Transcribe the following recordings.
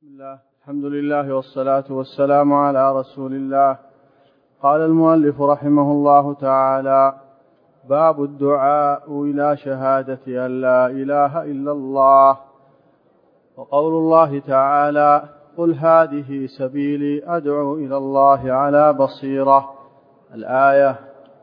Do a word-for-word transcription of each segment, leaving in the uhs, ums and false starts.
بسم الله، الحمد لله والصلاة والسلام على رسول الله. قال المؤلف رحمه الله تعالى: باب الدعاء إلى شهادة أن لا إله إلا الله. وقول الله تعالى: قل هذه سبيلي أدعو إلى الله على بصيرة، الآية.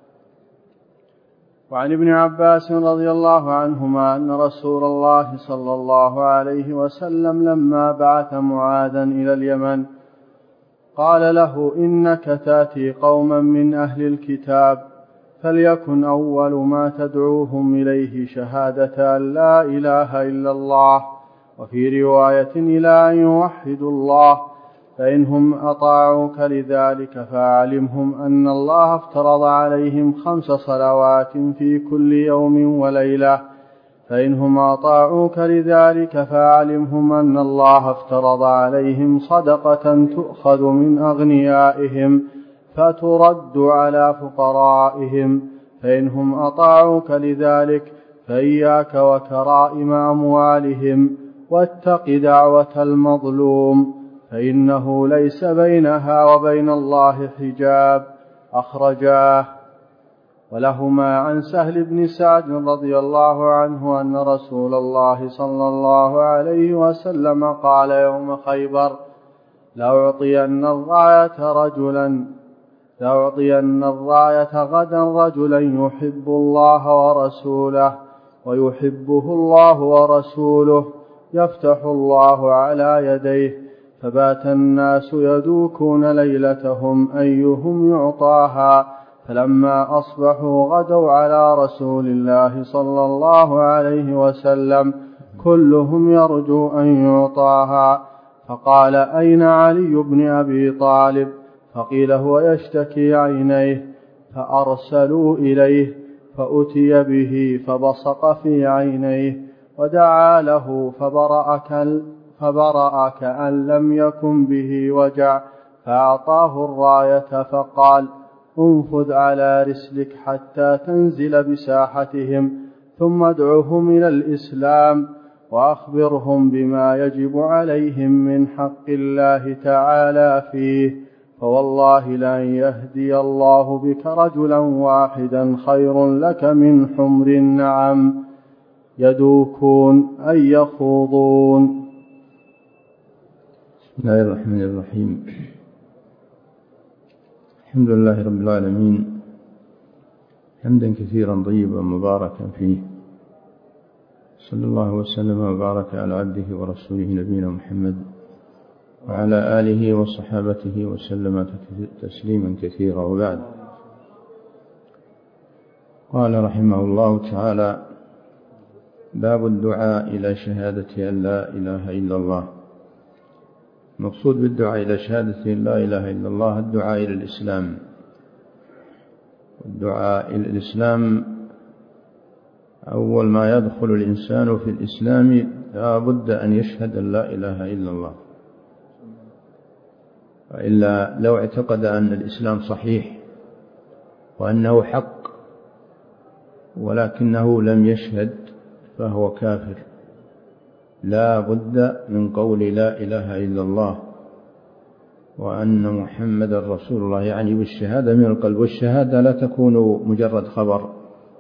وعن ابن عباس رضي الله عنهما أن رسول الله صلى الله عليه وسلم لما بعث معاذا إلى اليمن قال له: إنك تأتي قوما من أهل الكتاب، فليكن أول ما تدعوهم إليه شهادة أن لا إله إلا الله، وفي رواية إلى أن يوحدوا الله، فإنهم أطاعوك لذلك فأعلمهم أن الله افترض عليهم خمس صلوات في كل يوم وليلة، فإنهم أطاعوك لذلك فأعلمهم أن الله افترض عليهم صدقة تؤخذ من أغنيائهم فترد على فقرائهم، فإنهم أطاعوك لذلك فإياك وكرائم أموالهم، واتق دعوة المظلوم، فإنه ليس بينها وبين الله حجاب، أخرجاه. ولهما عن سهل بن سعد رضي الله عنه أن رسول الله صلى الله عليه وسلم قال يوم خيبر: لأعطين الراية رجلا لأعطين الراية غدا رجلا يحب الله ورسوله ويحبه الله ورسوله، يفتح الله على يديه، فبات الناس يدوكون ليلتهم أيهم يعطاها، فلما أصبحوا غدوا على رسول الله صلى الله عليه وسلم كلهم يرجو أن يعطاها، فقال: أين علي بن أبي طالب؟ فقيل: هو يشتكي عينيه، فأرسلوا إليه، فأتي به فبصق في عينيه ودعا له فبرأ فبرأ كأن لم يكن به وجع، فأعطاه الراية فقال: انفذ على رسلك حتى تنزل بساحتهم، ثم ادعهم إلى الإسلام، وأخبرهم بما يجب عليهم من حق الله تعالى فيه، فوالله لأن يهدي الله بك رجلا واحدا خير لك من حمر النعم، يدوكون أي يخوضون. بسم الله الرحمن الرحيم. الحمد لله رب العالمين، حمدا كثيرا طيبا مباركا فيه، صلى الله وسلم وبارك على عبده ورسوله نبينا محمد وعلى آله وصحابته وسلم تسليما كثيرا، وبعد. قال رحمه الله تعالى: باب الدعاء إلى شهادة أن لا إله إلا الله. المقصود بالدعاء إلى شهادة أن لا إله إلا الله الدعاء إلى الإسلام. الدعاء إلى الإسلام أول ما يدخل الإنسان في الإسلام لا بد أن يشهد أن لا إله إلا الله، وإلا لو اعتقد أن الإسلام صحيح وأنه حق ولكنه لم يشهد فهو كافر. لا بد من قول لا إله إلا الله وأن محمد رسول الله، يعني بالشهادة من القلب. والشهادة لا تكون مجرد خبر،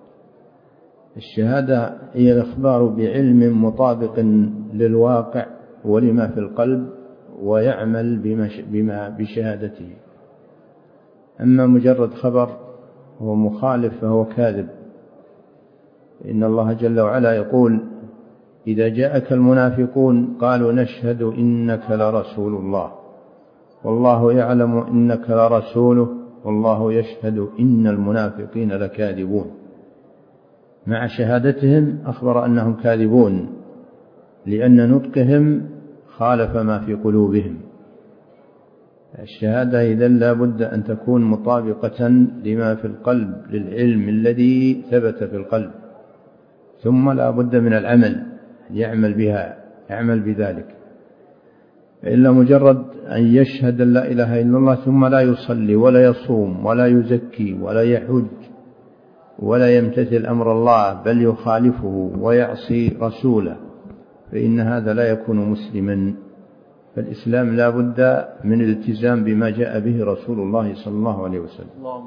الشهادة هي الإخبار بعلم مطابق للواقع ولما في القلب ويعمل بما بشهادته. أما مجرد خبر هو مخالف فهو كاذب. إن الله جل وعلا يقول: إذا جاءك المنافقون قالوا نشهد إنك لرسول الله والله يعلم إنك لرسوله والله يشهد إن المنافقين لكاذبون. مع شهادتهم أخبر أنهم كاذبون لأن نطقهم خالف ما في قلوبهم. الشهادة إذن لا بد أن تكون مطابقة لما في القلب، للعلم الذي ثبت في القلب، ثم لا بد من العمل، يعمل بها، يعمل بذلك. إلا مجرد أن يشهد لا إله إلا الله ثم لا يصلي ولا يصوم ولا يزكي ولا يحج ولا يمتثل أمر الله بل يخالفه ويعصي رسوله، فإن هذا لا يكون مسلما، فالإسلام لا بد من الالتزام بما جاء به رسول الله صلى الله عليه وسلم،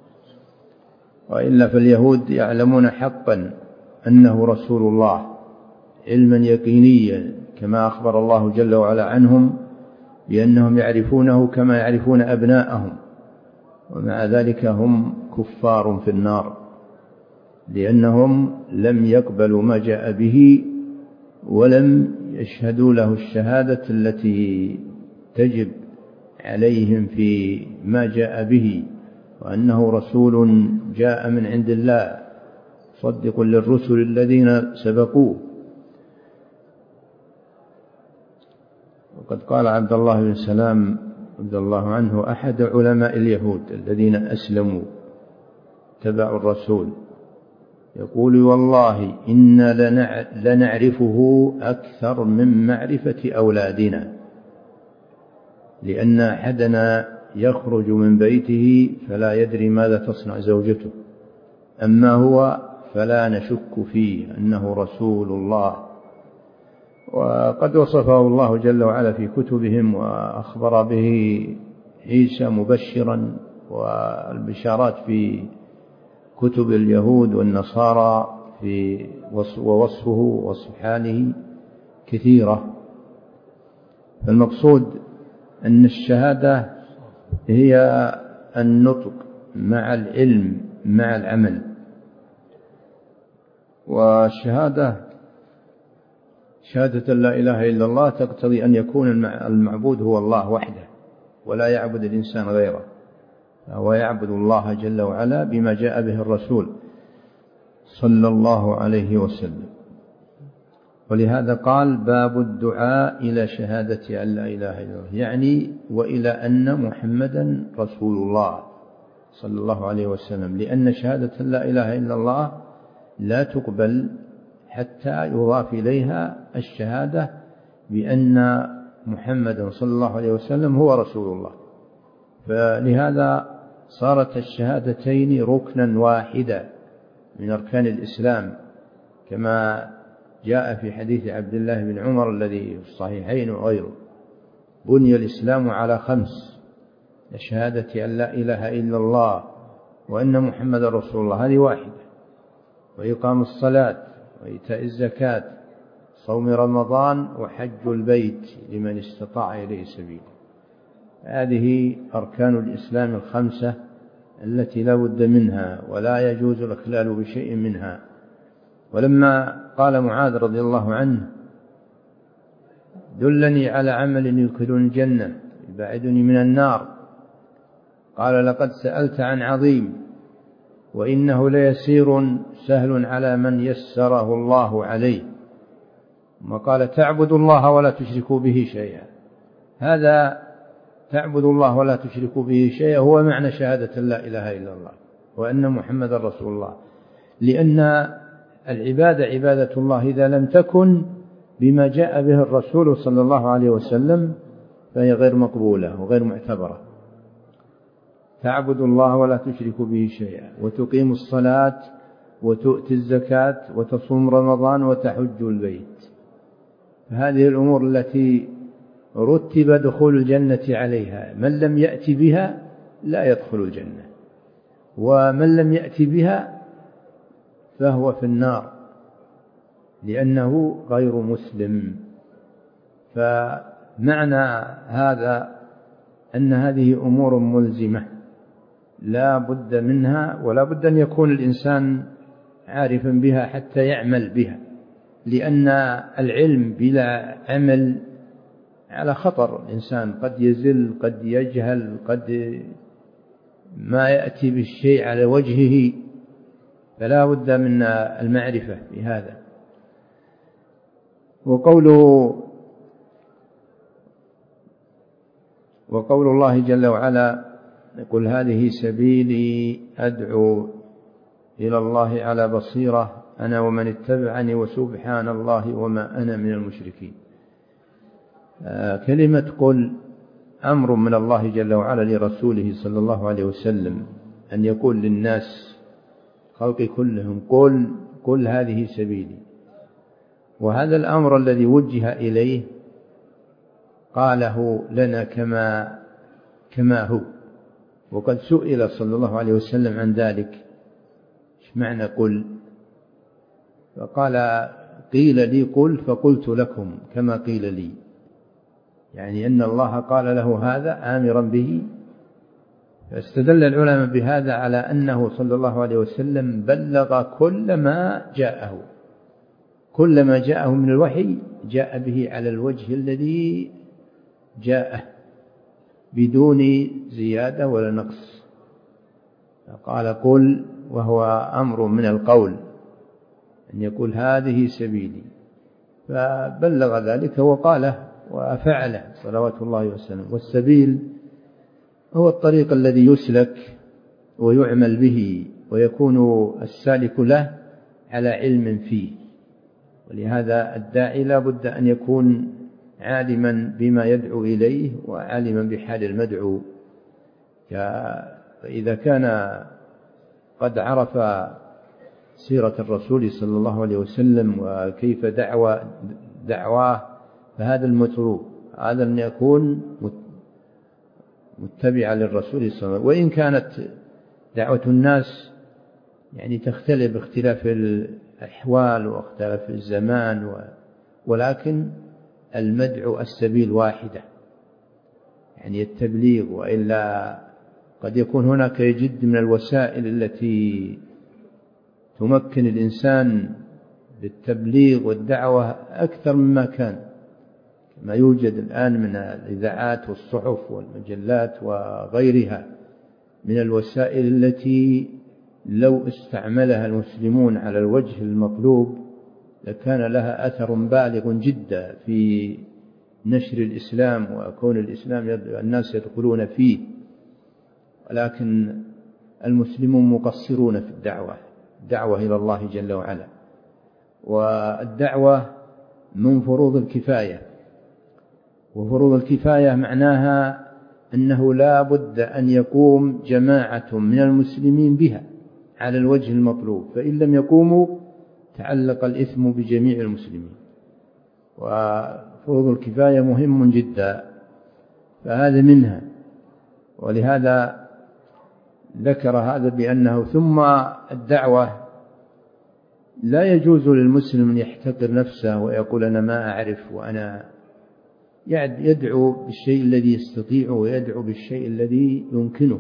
وإلا فاليهود يعلمون حقا أنه رسول الله علما يقينيا، كما أخبر الله جل وعلا عنهم بأنهم يعرفونه كما يعرفون أبناءهم، ومع ذلك هم كفار في النار، لأنهم لم يقبلوا ما جاء به ولم يشهدوا له الشهادة التي تجب عليهم في ما جاء به، وأنه رسول جاء من عند الله مصدق للرسل الذين سبقوه. وقد قال عبد الله بن سلام رضي الله عنه أحد علماء اليهود الذين أسلموا تبعوا الرسول، يقول: والله إنا لنعرفه أكثر من معرفة أولادنا، لأن أحدنا يخرج من بيته فلا يدري ماذا تصنع زوجته، أما هو فلا نشك فيه أنه رسول الله. وقد وصفه الله جل وعلا في كتبهم وأخبر به عيسى مبشرا، والبشارات في كتب اليهود والنصارى في ووصفه ووصف حاله كثيرة. فالمقصود أن الشهادة هي النطق مع العلم مع العمل. والشهادة شهادة لا إله إلا الله تقتضي أن يكون المعبود هو الله وحده، ولا يعبد الإنسان غيره، فهو يعبد الله جل وعلا بما جاء به الرسول صلى الله عليه وسلم. ولهذا قال: باب الدعاء إلى شهادة أن لا إله إلا الله، يعني وإلى أن محمدا رسول الله صلى الله عليه وسلم، لأن شهادة لا إله إلا الله لا تقبل حتى يضاف إليها الشهادة بأن محمدا صلى الله عليه وسلم هو رسول الله. فلهذا صارت الشهادتين ركنا واحدا من أركان الإسلام، كما جاء في حديث عبد الله بن عمر الذي في الصحيحين وغيره: بني الإسلام على خمس: شهادة أن لا إله إلا الله وأن محمد رسول الله، هذه واحدة، وإقام الصلاة وإيتاء الزكاة، صوم رمضان، وحج البيت لمن استطاع إليه سبيلا. هذه أركان الإسلام الخمسة التي لا بد منها ولا يجوز الإخلال بشيء منها. ولما قال معاذ رضي الله عنه: دلني على عمل يدخلني الجنة يبعدني من النار، قال: لقد سألت عن عظيم، وإنه ليسير سهل على من يسره الله عليه. ثم قال: تعبد الله ولا تشركوا به شيئا. هذا تعبد الله ولا تشركوا به شيئا هو معنى شهادة لا إله إلا الله وأن محمد رسول الله، لأن العبادة عبادة الله إذا لم تكن بما جاء به الرسول صلى الله عليه وسلم فهي غير مقبولة وغير معتبرة. تعبد الله ولا تشرك به شيئا، وتقيم الصلاة، وتؤتي الزكاة، وتصوم رمضان، وتحج البيت. هذه الأمور التي رتب دخول الجنة عليها، من لم يأتي بها لا يدخل الجنة، ومن لم يأتي بها فهو في النار لأنه غير مسلم. فمعنى هذا أن هذه أمور ملزمة لا بد منها، ولا بد أن يكون الإنسان عارفا بها حتى يعمل بها، لأن العلم بلا عمل على خطر. الإنسان قد يزل، قد يجهل، قد ما يأتي بالشيء على وجهه، فلا بد من المعرفة بهذا. وقوله وقول الله جل وعلا: قل هذه سبيلي أدعو إلى الله على بصيرة أنا ومن اتبعني وسبحان الله وما أنا من المشركين. كلمة قل أمر من الله جل وعلا لرسوله صلى الله عليه وسلم أن يقول للناس خلق كلهم: قل قل هذه سبيلي. وهذا الأمر الذي وجه إليه قاله لنا كما كما هو. وقد سئل صلى الله عليه وسلم عن ذلك، ايش معنى قل؟ فقال قيل لي قل فقلت لكم كما قيل لي، يعني أن الله قال له هذا آمرا به. فاستدل العلماء بهذا على أنه صلى الله عليه وسلم بلغ كل ما جاءه، كل ما جاءه من الوحي جاء به على الوجه الذي جاءه بدون زيادة ولا نقص. فقال قل، وهو أمر من القول أن يقول هذه سبيلي، فبلغ ذلك وقاله وفعله صلوات الله وسلم. والسبيل هو الطريق الذي يسلك ويعمل به ويكون السالك له على علم فيه. ولهذا الداعي لا بد أن يكون عالما بما يدعو إليه وعالما بحال المدعو. فإذا كان قد عرف سيرة الرسول صلى الله عليه وسلم وكيف دعوة دعواه فهذا المطلوب، هذا أن يكون متبعا للرسول صلى الله عليه وسلم. وإن كانت دعوة الناس يعني تختلف باختلاف الأحوال واختلاف الزمان، ولكن المدعو السبيل واحدة، يعني التبليغ. وإلا قد يكون هناك جد من الوسائل التي تمكن الإنسان بالتبليغ والدعوة أكثر مما كان، كما يوجد الآن من الإذاعات والصحف والمجلات وغيرها من الوسائل التي لو استعملها المسلمون على الوجه المطلوب لكان لها أثر بالغ جدا في نشر الإسلام وكون الإسلام الناس يدخلون فيه. ولكن المسلمون مقصرون في الدعوة الدعوة إلى الله جل وعلا. والدعوة من فروض الكفاية، وفروض الكفاية معناها أنه لا بد أن يقوم جماعة من المسلمين بها على الوجه المطلوب، فإن لم يقوموا تعلق الإثم بجميع المسلمين. وفروض الكفاية مهم جدا، فهذا منها. ولهذا ذكر هذا بأنه ثم الدعوة لا يجوز للمسلم أن يحتقر نفسه ويقول أنا ما أعرف، وأنا يدعو بالشيء الذي يستطيع ويدعو بالشيء الذي يمكنه،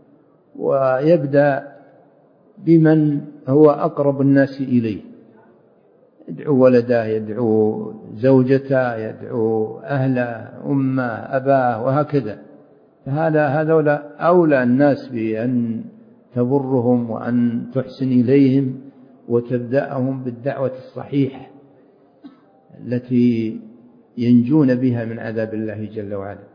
ويبدأ بمن هو أقرب الناس إليه، يدعو ولده، يدعو زوجته، يدعو أهله، أمه، أباه، وهكذا. فهذا هذولا أولى الناس بأن تبرهم وأن تحسن إليهم وتبدأهم بالدعوة الصحيحة التي ينجون بها من عذاب الله جل وعلا.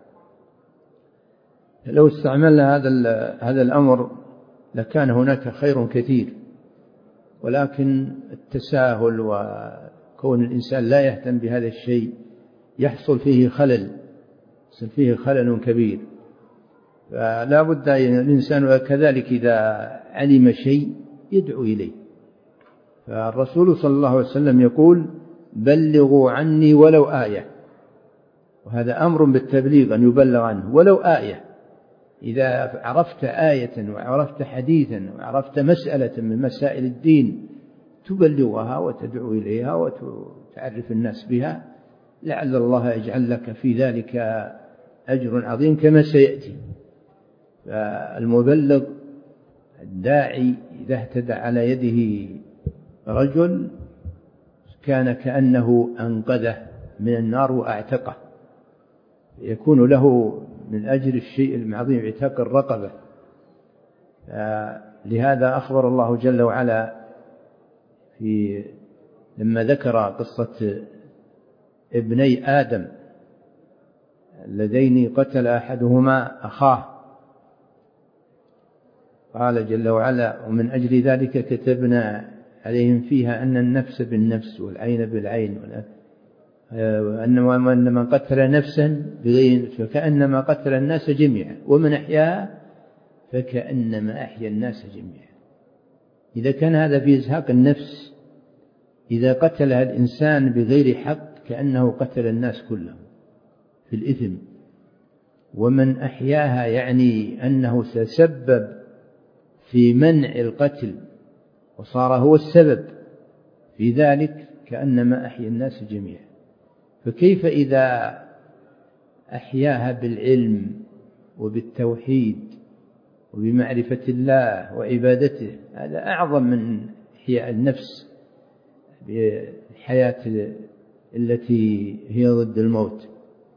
لو استعملنا هذا هذا الأمر لكان هناك خير كثير، ولكن التساهل وكون الإنسان لا يهتم بهذا الشيء يحصل فيه خلل يحصل فيه خلل كبير. فلا بد الإنسان كذلك إذا علم شيء يدعو إليه. فالرسول صلى الله عليه وسلم يقول بلغوا عني ولو آية، وهذا أمر بالتبليغ أن يبلغ عنه ولو آية. إذا عرفت آية وعرفت حديثا وعرفت مسألة من مسائل الدين تبلغها وتدعو إليها وتعرف الناس بها، لعل الله يجعل لك في ذلك أجر عظيم كما سيأتي. فالمبلغ الداعي إذا اهتدى على يده رجل كان كأنه أنقذه من النار وأعتقه، يكون له من أجر الشيء العظيم عتاق الرقبة. لهذا أخبر الله جل وعلا في لما ذكر قصة ابني آدم اللذين قتل أحدهما أخاه، قال جل وعلا ومن أجل ذلك كتبنا عليهم فيها أن النفس بالنفس والعين بالعين وأن من قتل نفسا بغير فكأنما قتل الناس جميعا ومن أحياها فكأنما أحيا الناس جميعا. إذا كان هذا في إزهاق النفس، إذا قتلها الإنسان بغير حق كأنه قتل الناس كلهم. في الإثم، ومن أحياها يعني أنه تسبب في منع القتل وصار هو السبب في ذلك، كأنما أحيا الناس جميعا. فكيف إذا أحياها بالعلم وبالتوحيد وبمعرفة الله وعبادته؟ هذا أعظم من إحياء النفس بالحياة التي هي ضد الموت.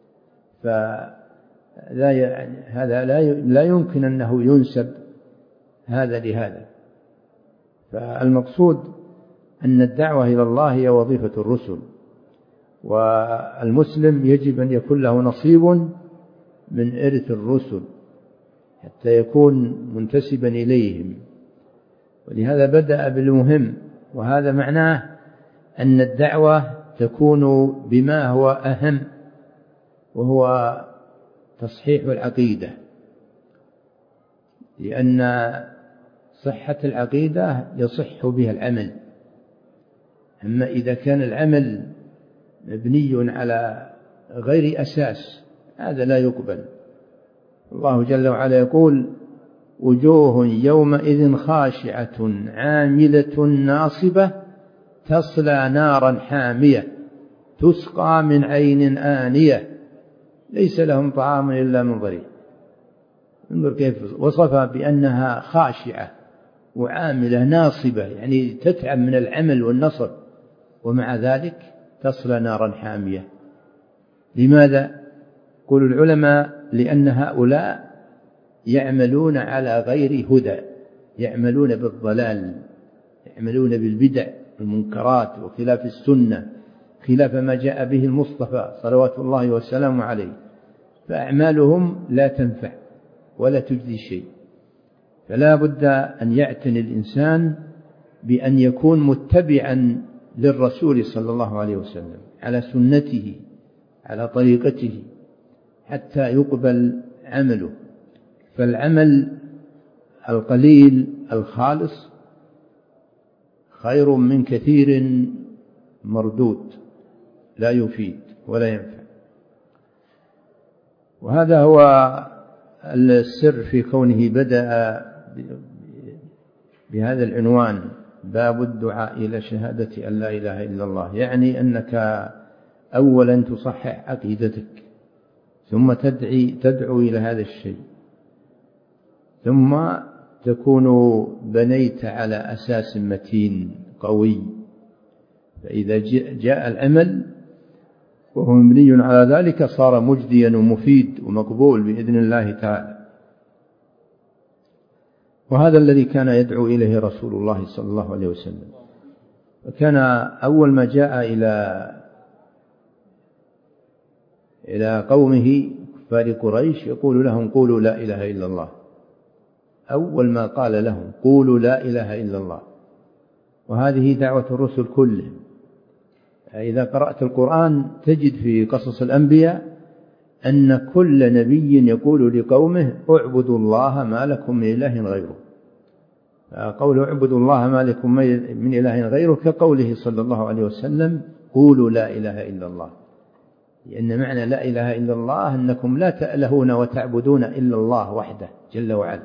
فلا يعني هذا لا يمكن أنه ينسب هذا لهذا. فالمقصود أن الدعوة إلى الله هي وظيفة الرسل، والمسلم يجب أن يكون له نصيب من إرث الرسل حتى يكون منتسبا إليهم. ولهذا بدأ بالمهم، وهذا معناه أن الدعوة تكون بما هو أهم، وهو تصحيح العقيدة، لأن صحة العقيدة يصح بها العمل. أما إذا كان العمل مبني على غير أساس هذا لا يقبل. الله جل وعلا يقول: وجوه يومئذ خاشعة عاملة ناصبة تصلى نارا حامية تسقى من عين آنية ليس لهم طعام إلا من ضريع. انظر كيف وصفها بأنها خاشعة وعاملة ناصبة، يعني تتعب من العمل والنصب، ومع ذلك تصلى نارا حامية. لماذا؟ يقول العلماء: لأن هؤلاء يعملون على غير هدى، يعملون بالضلال، يعملون بالبدع والمنكرات وخلاف السنة، خلاف ما جاء به المصطفى صلوات الله وسلامه عليه، فأعمالهم لا تنفع ولا تجدي شيء. فلا بد أن يعتني الإنسان بأن يكون متبعا للرسول صلى الله عليه وسلم على سنته على طريقته حتى يقبل عمله. فالعمل القليل الخالص خير من كثير مردود لا يفيد ولا ينفع. وهذا هو السر في كونه بدأ بهذا العنوان: باب الدعاء إلى شهادة أن لا إله إلا الله. يعني أنك أولا تصحح عقيدتك، ثم تدعي تدعو إلى هذا الشيء، ثم تكون بنيت على أساس متين قوي. فإذا جاء العمل وهو مبني على ذلك صار مجديا ومفيد ومقبول بإذن الله تعالى. وهذا الذي كان يدعو إليه رسول الله صلى الله عليه وسلم. وكان أول ما جاء إلى إلى قومه كفار قريش يقول لهم: قولوا لا إله إلا الله. أول ما قال لهم: قولوا لا إله إلا الله. وهذه دعوة الرسل كلهم. إذا قرأت القرآن تجد في قصص الأنبياء أن كل نبي يقول لقومه: اعبدوا الله ما لكم من إله غيره. قول اعبدوا الله ما لكم من إله غيره كقوله صلى الله عليه وسلم: قولوا لا إله إلا الله. لأن معنى لا إله إلا الله أنكم لا تألهون وتعبدون إلا الله وحده جل وعلا.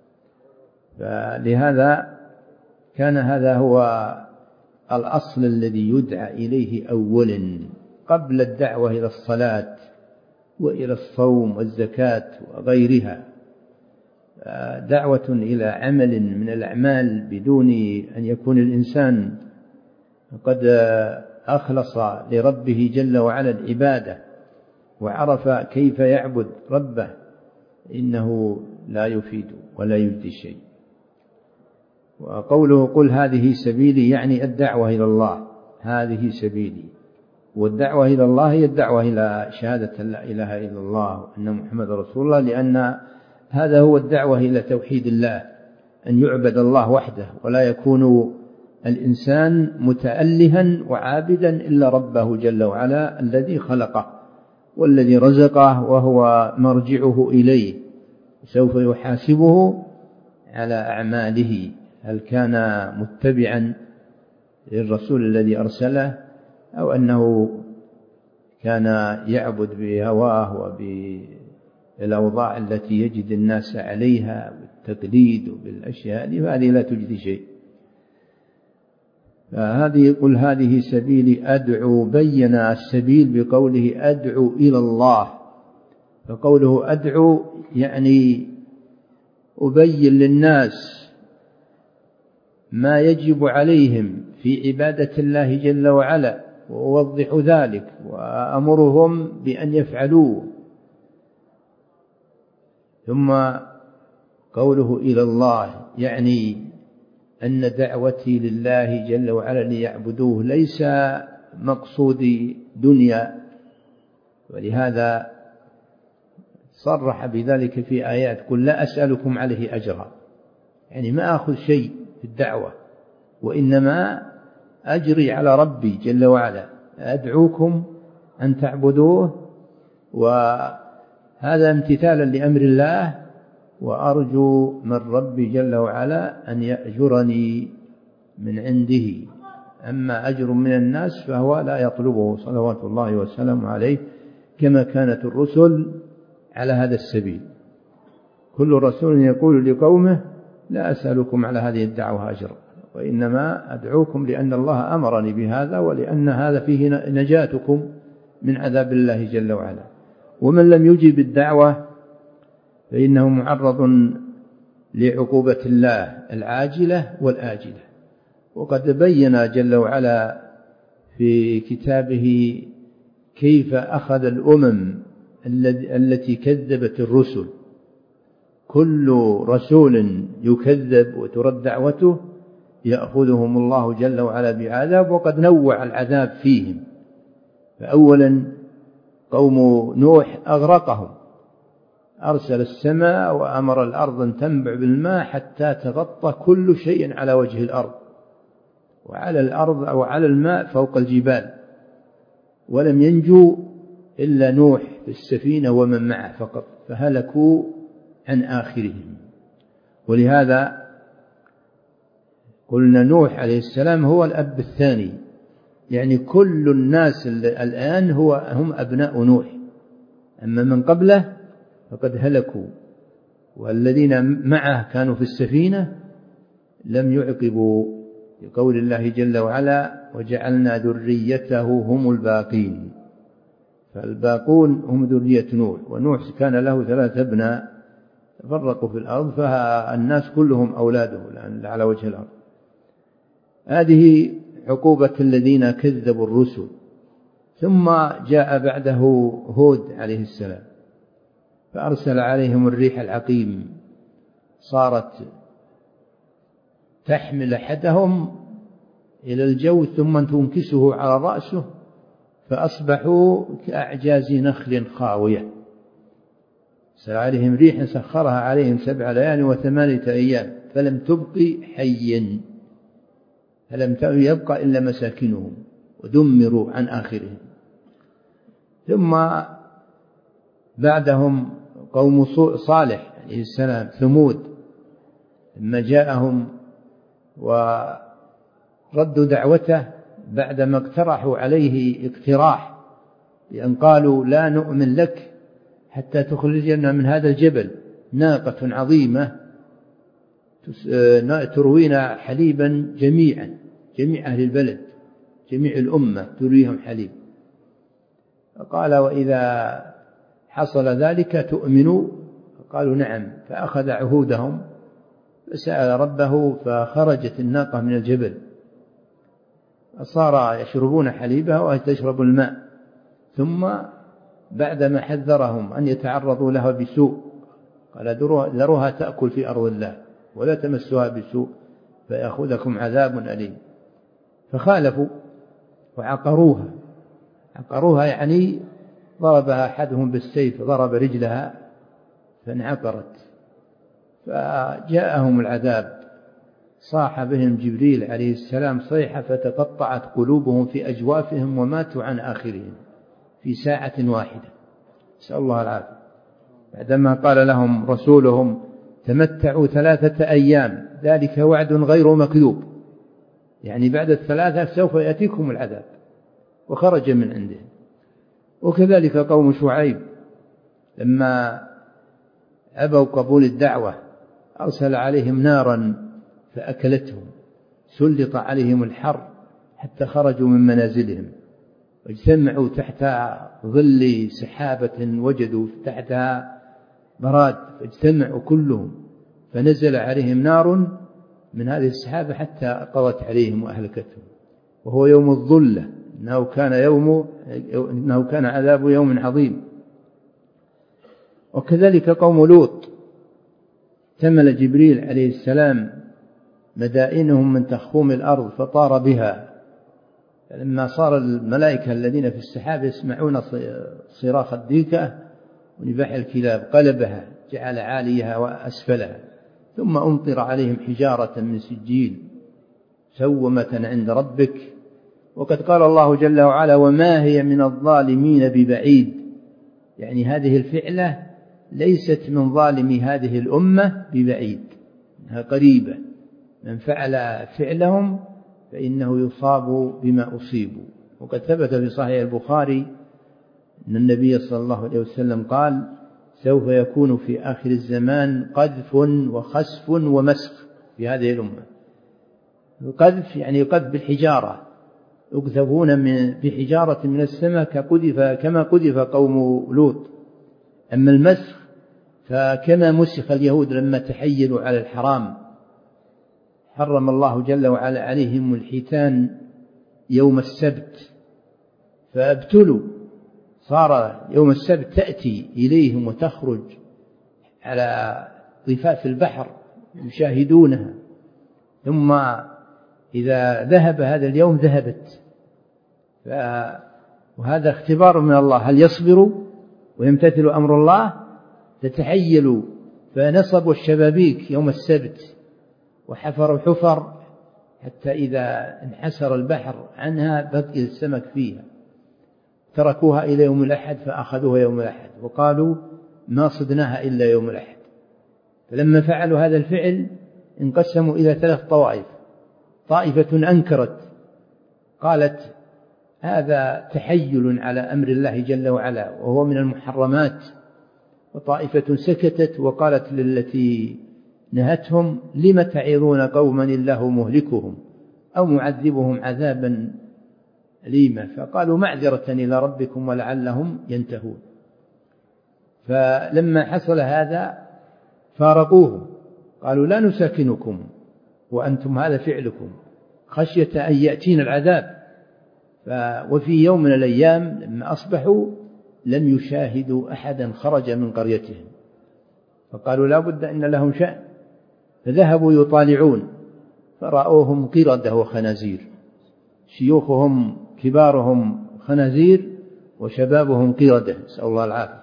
فلهذا كان هذا هو الأصل الذي يدعى إليه أولا قبل الدعوة إلى الصلاة وإلى الصوم والزكاة وغيرها. دعوة إلى عمل من الأعمال بدون أن يكون الإنسان قد أخلص لربه جل وعلا العبادة وعرف كيف يعبد ربه، إنه لا يفيد ولا يجدي شيء. وقوله: قل هذه سبيلي، يعني الدعوة إلى الله، هذه سبيلي. والدعوة إلى الله هي الدعوة إلى شهادة لا إله إلا الله وأن محمد رسول الله، لأن هذا هو الدعوة إلى توحيد الله، أن يعبد الله وحده، ولا يكون الإنسان متألها وعابدا إلا ربه جل وعلا الذي خلقه والذي رزقه وهو مرجعه إليه، سوف يحاسبه على أعماله، هل كان متبعا للرسول الذي أرسله أو أنه كان يعبد بهواه وبالأوضاع التي يجد الناس عليها بالتقليد وبالأشياء هذه، فهذه لا تجدي شيء. فهذه قل هذه سبيلي أدعو، بين السبيل بقوله أدعو إلى الله. فقوله أدعو يعني أبين للناس ما يجب عليهم في عبادة الله جل وعلا، وأوضح ذلك وأمرهم بأن يفعلوه. ثم قوله إلى الله يعني أن دعوتي لله جل وعلا ليعبدوه ليس مقصودي دنيا، ولهذا صرح بذلك في آيات قل لا أسألكم عليه أجرا، يعني ما أخذ شيء في الدعوة، وإنما أجري على ربي جل وعلا، أدعوكم أن تعبدوه، وهذا امتثالا لأمر الله، وأرجو من ربي جل وعلا أن يأجرني من عنده. أما أجر من الناس فهو لا يطلبه صلوات الله وسلامه عليه، كما كانت الرسل على هذا السبيل. كل رسول يقول لقومه لا أسألكم على هذه الدعوة أجرا، وإنما أدعوكم لأن الله أمرني بهذا، ولأن هذا فيه نجاتكم من عذاب الله جل وعلا. ومن لم يجب الدعوة فإنه معرض لعقوبة الله العاجلة والآجلة. وقد بين جل وعلا في كتابه كيف أخذ الأمم التي كذبت الرسل، كل رسول يكذب وترد دعوته يأخذهم الله جل وعلا بعذاب، وقد نوع العذاب فيهم. فأولا قوم نوح أغرقهم، أرسل السماء وأمر الأرض أن تنبع بالماء حتى تغطى كل شيء على وجه الأرض، وعلى الأرض أو على الماء فوق الجبال، ولم ينجو إلا نوح في السفينة ومن معه فقط، فهلكوا عن آخرهم. ولهذا قلنا نوح عليه السلام هو الأب الثاني، يعني كل الناس الآن هو هم أبناء نوح، أما من قبله فقد هلكوا، والذين معه كانوا في السفينة لم يعقبوا، لقول الله جل وعلا وجعلنا ذريته هم الباقين. فالباقون هم ذرية نوح، ونوح كان له ثلاثة أبناء تفرقوا في الأرض، فالناس كلهم أولاده على وجه الأرض. هذه عقوبة الذين كذبوا الرسل. ثم جاء بعده هود عليه السلام فأرسل عليهم الريح العقيم، صارت تحمل أحدهم إلى الجو ثم تنكسه على رأسه، فأصبحوا كأعجاز نخل خاوية. أرسل عليهم ريح سخرها عليهم سبع ليال وثمانية أيام فلم تبق حيا، فلم يبقى إلا مساكنهم ودمروا عن آخرهم. ثم بعدهم قوم صالح عليه السلام ثمود، لما جاءهم وردوا دعوته بعدما اقترحوا عليه اقتراح بأن قالوا لا نؤمن لك حتى تخرجنا من هذا الجبل ناقة عظيمة تروينا حليبا جميعا، جميع أهل البلد جميع الأمة ترويهم حليب. قال وإذا حصل ذلك تؤمنوا؟ قالوا نعم. فأخذ عهودهم فسأل ربه فخرجت الناقة من الجبل، صار يشربون حليبها وتشرب الماء. ثم بعدما حذرهم أن يتعرضوا لها بسوء قال ذروها تأكل في أرض الله ولا تمسوها بسوء فيأخذكم عذاب أليم. فخالفوا وعقروها، عقروها يعني ضربها أحدهم بالسيف، ضرب رجلها فانعقرت، فجاءهم العذاب، صاح بهم جبريل عليه السلام صيحة فتقطعت قلوبهم في أجوافهم وماتوا عن آخرهم في ساعة واحدة، نسأل الله العافية. بعدما قال لهم رسولهم تمتعوا ثلاثة أيام ذلك وعد غير مكذوب، يعني بعد الثلاثة سوف يأتيكم العذاب، وخرج من عندهم. وكذلك قوم شعيب لما أبوا قبول الدعوة أرسل عليهم نارا فأكلتهم، سلط عليهم الحر حتى خرجوا من منازلهم واجتمعوا تحت ظل سحابة وجدوا تحتها براد، فاجتمعوا كلهم فنزل عليهم نار من هذه السحابة حتى قضت عليهم وأهلكتهم، وهو يوم الظلة، إنه كان, يوم إنه كان عذاب يوم عظيم. وكذلك قوم لوط تمل جبريل عليه السلام مدائنهم من تخوم الأرض فطار بها، فلما صار الملائكة الذين في السحاب يسمعون صراخ الديكة ونباح الكلاب قلبها جعل عاليها وأسفلها، ثم أمطر عليهم حجارة من سجيل سومة عند ربك. وقد قال الله جل وعلا وما هي من الظالمين ببعيد، يعني هذه الفعلة ليست من ظالم هذه الأمة ببعيد، إنها قريبة، من فعل فعلهم فإنه يصاب بما أصيبوا. وقد ثبت في صحيح البخاري أن النبي صلى الله عليه وسلم قال سوف يكون في آخر الزمان قذف وخسف ومسخ في هذه الأمة. القذف يعني يقذف بالحجارة، يقذفون بحجارة من السماء كما قذف قوم لوط. أما المسخ فكما مسخ اليهود لما تحيلوا على الحرام، حرم الله جل وعلا عليهم الحيتان يوم السبت فابتلوا، صار يوم السبت تأتي إليهم وتخرج على ضفاف البحر يشاهدونها، ثم إذا ذهب هذا اليوم ذهبت. وهذا اختبار من الله، هل يصبروا ويمتثلوا أمر الله؟ تتحيلوا فنصبوا الشبابيك يوم السبت وحفروا حفر حتى إذا انحسر البحر عنها بقي السمك فيها، تركوها إلى يوم الأحد فأخذوها يوم الأحد وقالوا ما صدناها إلا يوم الأحد. فلما فعلوا هذا الفعل انقسموا إلى ثلاث طوائف، طائفة أنكرت قالت هذا تحيل على أمر الله جل وعلا وهو من المحرمات، وطائفة سكتت وقالت للتي نهتهم لم تعظون قوما الله مهلكهم أو معذبهم عذابا أليما، فقالوا معذرة إلى ربكم ولعلهم ينتهون. فلما حصل هذا فارقوه، قالوا لا نساكنكم وأنتم هذا فعلكم خشية أن يأتينا العذاب. وفي يوم من الأيام لما أصبحوا لم يشاهدوا أحدا خرج من قريتهم، فقالوا لا بد أن لهم شأن، فذهبوا يطالعون فرأوهم قردة وخنازير، شيوخهم كبارهم خنازير وشبابهم قردة، نسأل الله العافية.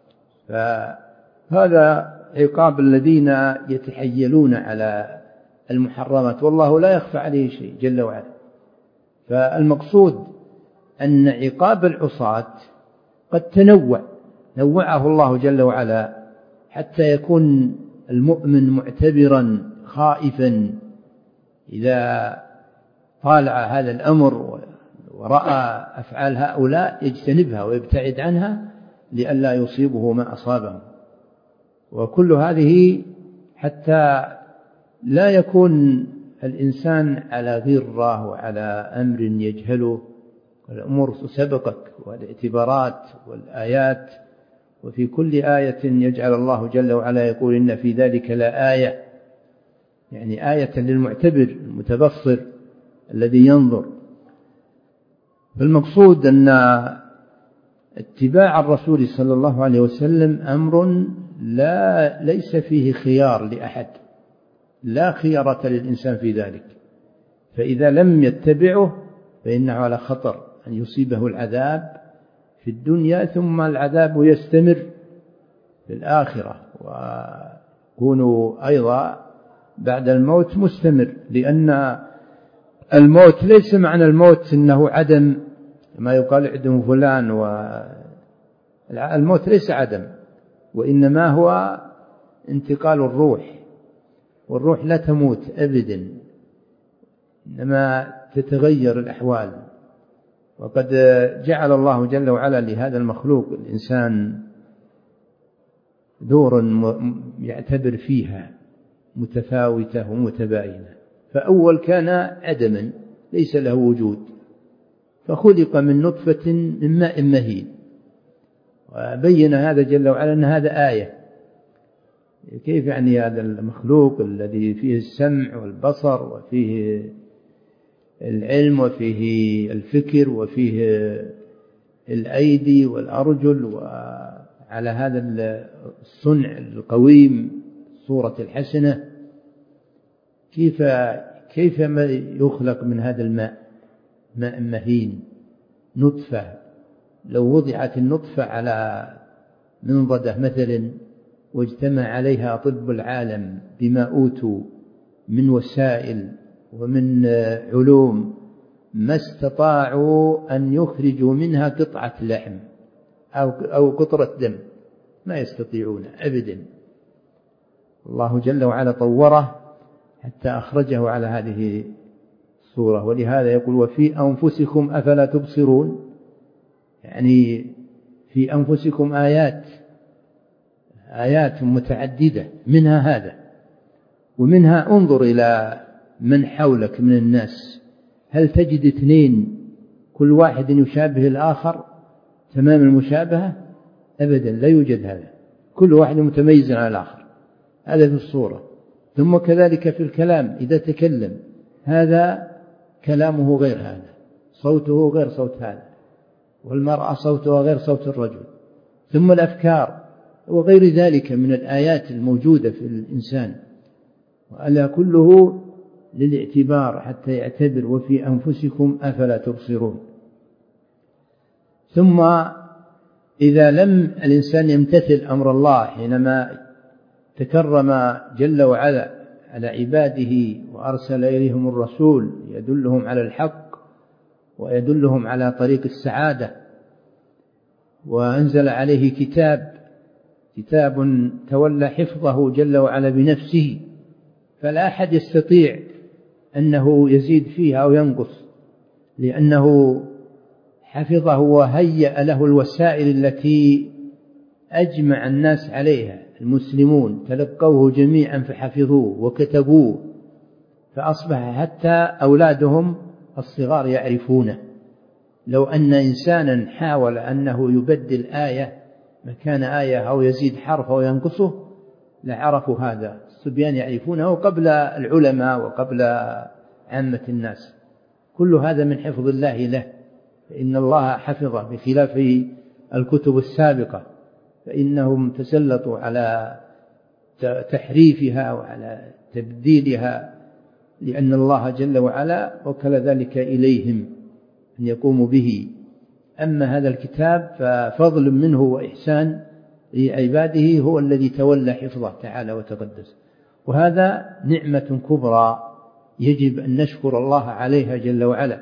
فهذا عقاب الذين يتحيلون على المحرمات، والله لا يخفى عليه شيء جل وعلا. فالمقصود أن عقاب العصاة قد تنوع، نوعه الله جل وعلا حتى يكون المؤمن معتبرا خائفا إذا طالع هذا الأمر ورأى أفعال هؤلاء يجتنبها ويبتعد عنها لئلا يصيبه ما أصابه. وكل هذه حتى لا يكون الإنسان على غرة وعلى أمر يجهله، والأمور سبقت والاعتبارات والآيات، وفي كل آية يجعل الله جل وعلا يقول إن في ذلك لا آية، يعني آية للمعتبر المتبصر الذي ينظر. فالمقصود أن اتباع الرسول صلى الله عليه وسلم أمر لا ليس فيه خيار لأحد، لا خيارة للإنسان في ذلك، فإذا لم يتبعه فإنه على خطر أن يصيبه العذاب في الدنيا ثم العذاب يستمر في الآخرة، ويكون أيضا بعد الموت مستمر، لأن الموت ليس معنى الموت إنه عدم ما يقال عدم فلان، والموت ليس عدم، وإنما هو انتقال الروح، والروح لا تموت أبدا، إنما تتغير الأحوال. وقد جعل الله جل وعلا لهذا المخلوق الإنسان دور يعتبر فيها متفاوتة ومتباينة. فأول كان عدما ليس له وجود، فخلق من نطفة من ماء مهين، وبين هذا جل وعلا أن هذا آية. كيف يعني هذا المخلوق الذي فيه السمع والبصر وفيه العلم وفيه الفكر وفيه الأيدي والأرجل، وعلى هذا الصنع القويم صورة الحسنة، كيف كيف يخلق من هذا الماء ماء مهين نطفة؟ لو وضعت النطفة على منضدة مثلا واجتمع عليها طب العالم بما أوتوا من وسائل ومن علوم ما استطاعوا أن يخرجوا منها قطعة لحم أو أو قطرة دم، ما يستطيعون أبدا. الله جل وعلا طوره حتى أخرجه على هذه الصورة. ولهذا يقول وفي أنفسكم أفلا تبصرون، يعني في أنفسكم آيات آيات متعددة، منها هذا ومنها انظر إلى من حولك من الناس، هل تجد اثنين كل واحد يشابه الآخر تمام المشابهة؟ أبدا، لا يوجد هذا، كل واحد متميز عن الآخر. هذا في الصورة. ثم كذلك في الكلام، إذا تكلم هذا كلامه غير هذا، صوته غير صوت هذا، والمرأة صوتها غير صوت الرجل. ثم الأفكار وغير ذلك من الآيات الموجودة في الإنسان، وألا كله للاعتبار حتى يعتبر وفي أنفسكم أفلا تبصرون. ثم إذا لم الإنسان يمتثل أمر الله حينما تكرم جل وعلا على عباده وأرسل إليهم الرسول يدلهم على الحق ويدلهم على طريق السعادة، وأنزل عليه كتاب كتاب تولى حفظه جل وعلا بنفسه، فلا أحد يستطيع أنه يزيد فيها أو ينقص، لأنه حفظه وهيأ له الوسائل التي أجمع الناس عليها. المسلمون تلقوه جميعا فحفظوه وكتبوه، فأصبح حتى أولادهم الصغار يعرفونه. لو أن إنسانا حاول أنه يبدل آية مكان آية أو يزيد حرف أو ينقصه لعرفوا هذا. الصبيان يعرفونه قبل العلماء وقبل عامة الناس. كل هذا من حفظ الله له، فإن الله حفظه، بخلاف الكتب السابقة فإنهم تسلطوا على تحريفها وعلى تبديلها، لأن الله جل وعلا وكل ذلك إليهم أن يقوموا به. أما هذا الكتاب ففضل منه وإحسان لعباده، هو الذي تولى حفظه تعالى وتقدس، وهذا نعمة كبرى يجب أن نشكر الله عليها جل وعلا.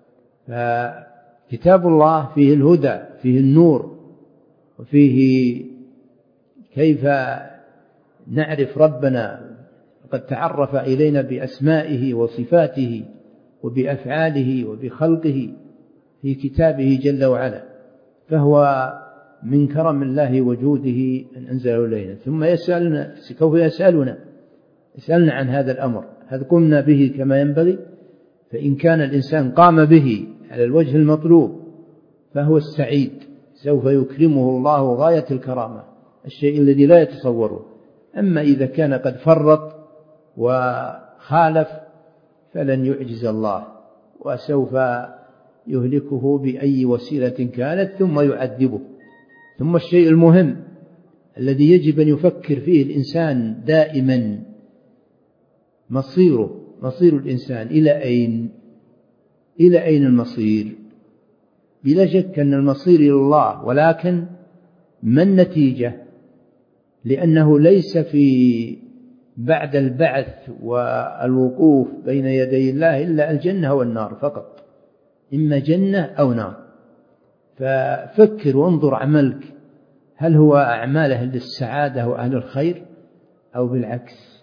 فكتاب الله فيه الهدى، فيه النور، وفيه كيف نعرف ربنا. قد تعرف إلينا بأسمائه وصفاته وبأفعاله وبخلقه في كتابه جل وعلا، فهو من كرم الله وجوده أن أنزله إلينا. ثم يسألنا سوف يسألنا يسألنا عن هذا الأمر، هل قمنا به كما ينبغي؟ فإن كان الإنسان قام به على الوجه المطلوب فهو السعيد، سوف يكرمه الله غاية الكرامة، الشيء الذي لا يتصوره. أما إذا كان قد فرط وخالف فلن يعجز الله، وسوف يهلكه بأي وسيلة كانت ثم يعذبه. ثم الشيء المهم الذي يجب أن يفكر فيه الإنسان دائما، مصيره مصير الإنسان إلى أين؟ إلى أين المصير؟ بلا شك أن المصير إلى الله، ولكن ما النتيجة؟ لأنه ليس في بعد البعث والوقوف بين يدي الله إلا الجنة والنار فقط، إما جنة أو نار. ففكر وانظر عملك، هل هو أعمال أهل السعادة وأهل الخير أو بالعكس؟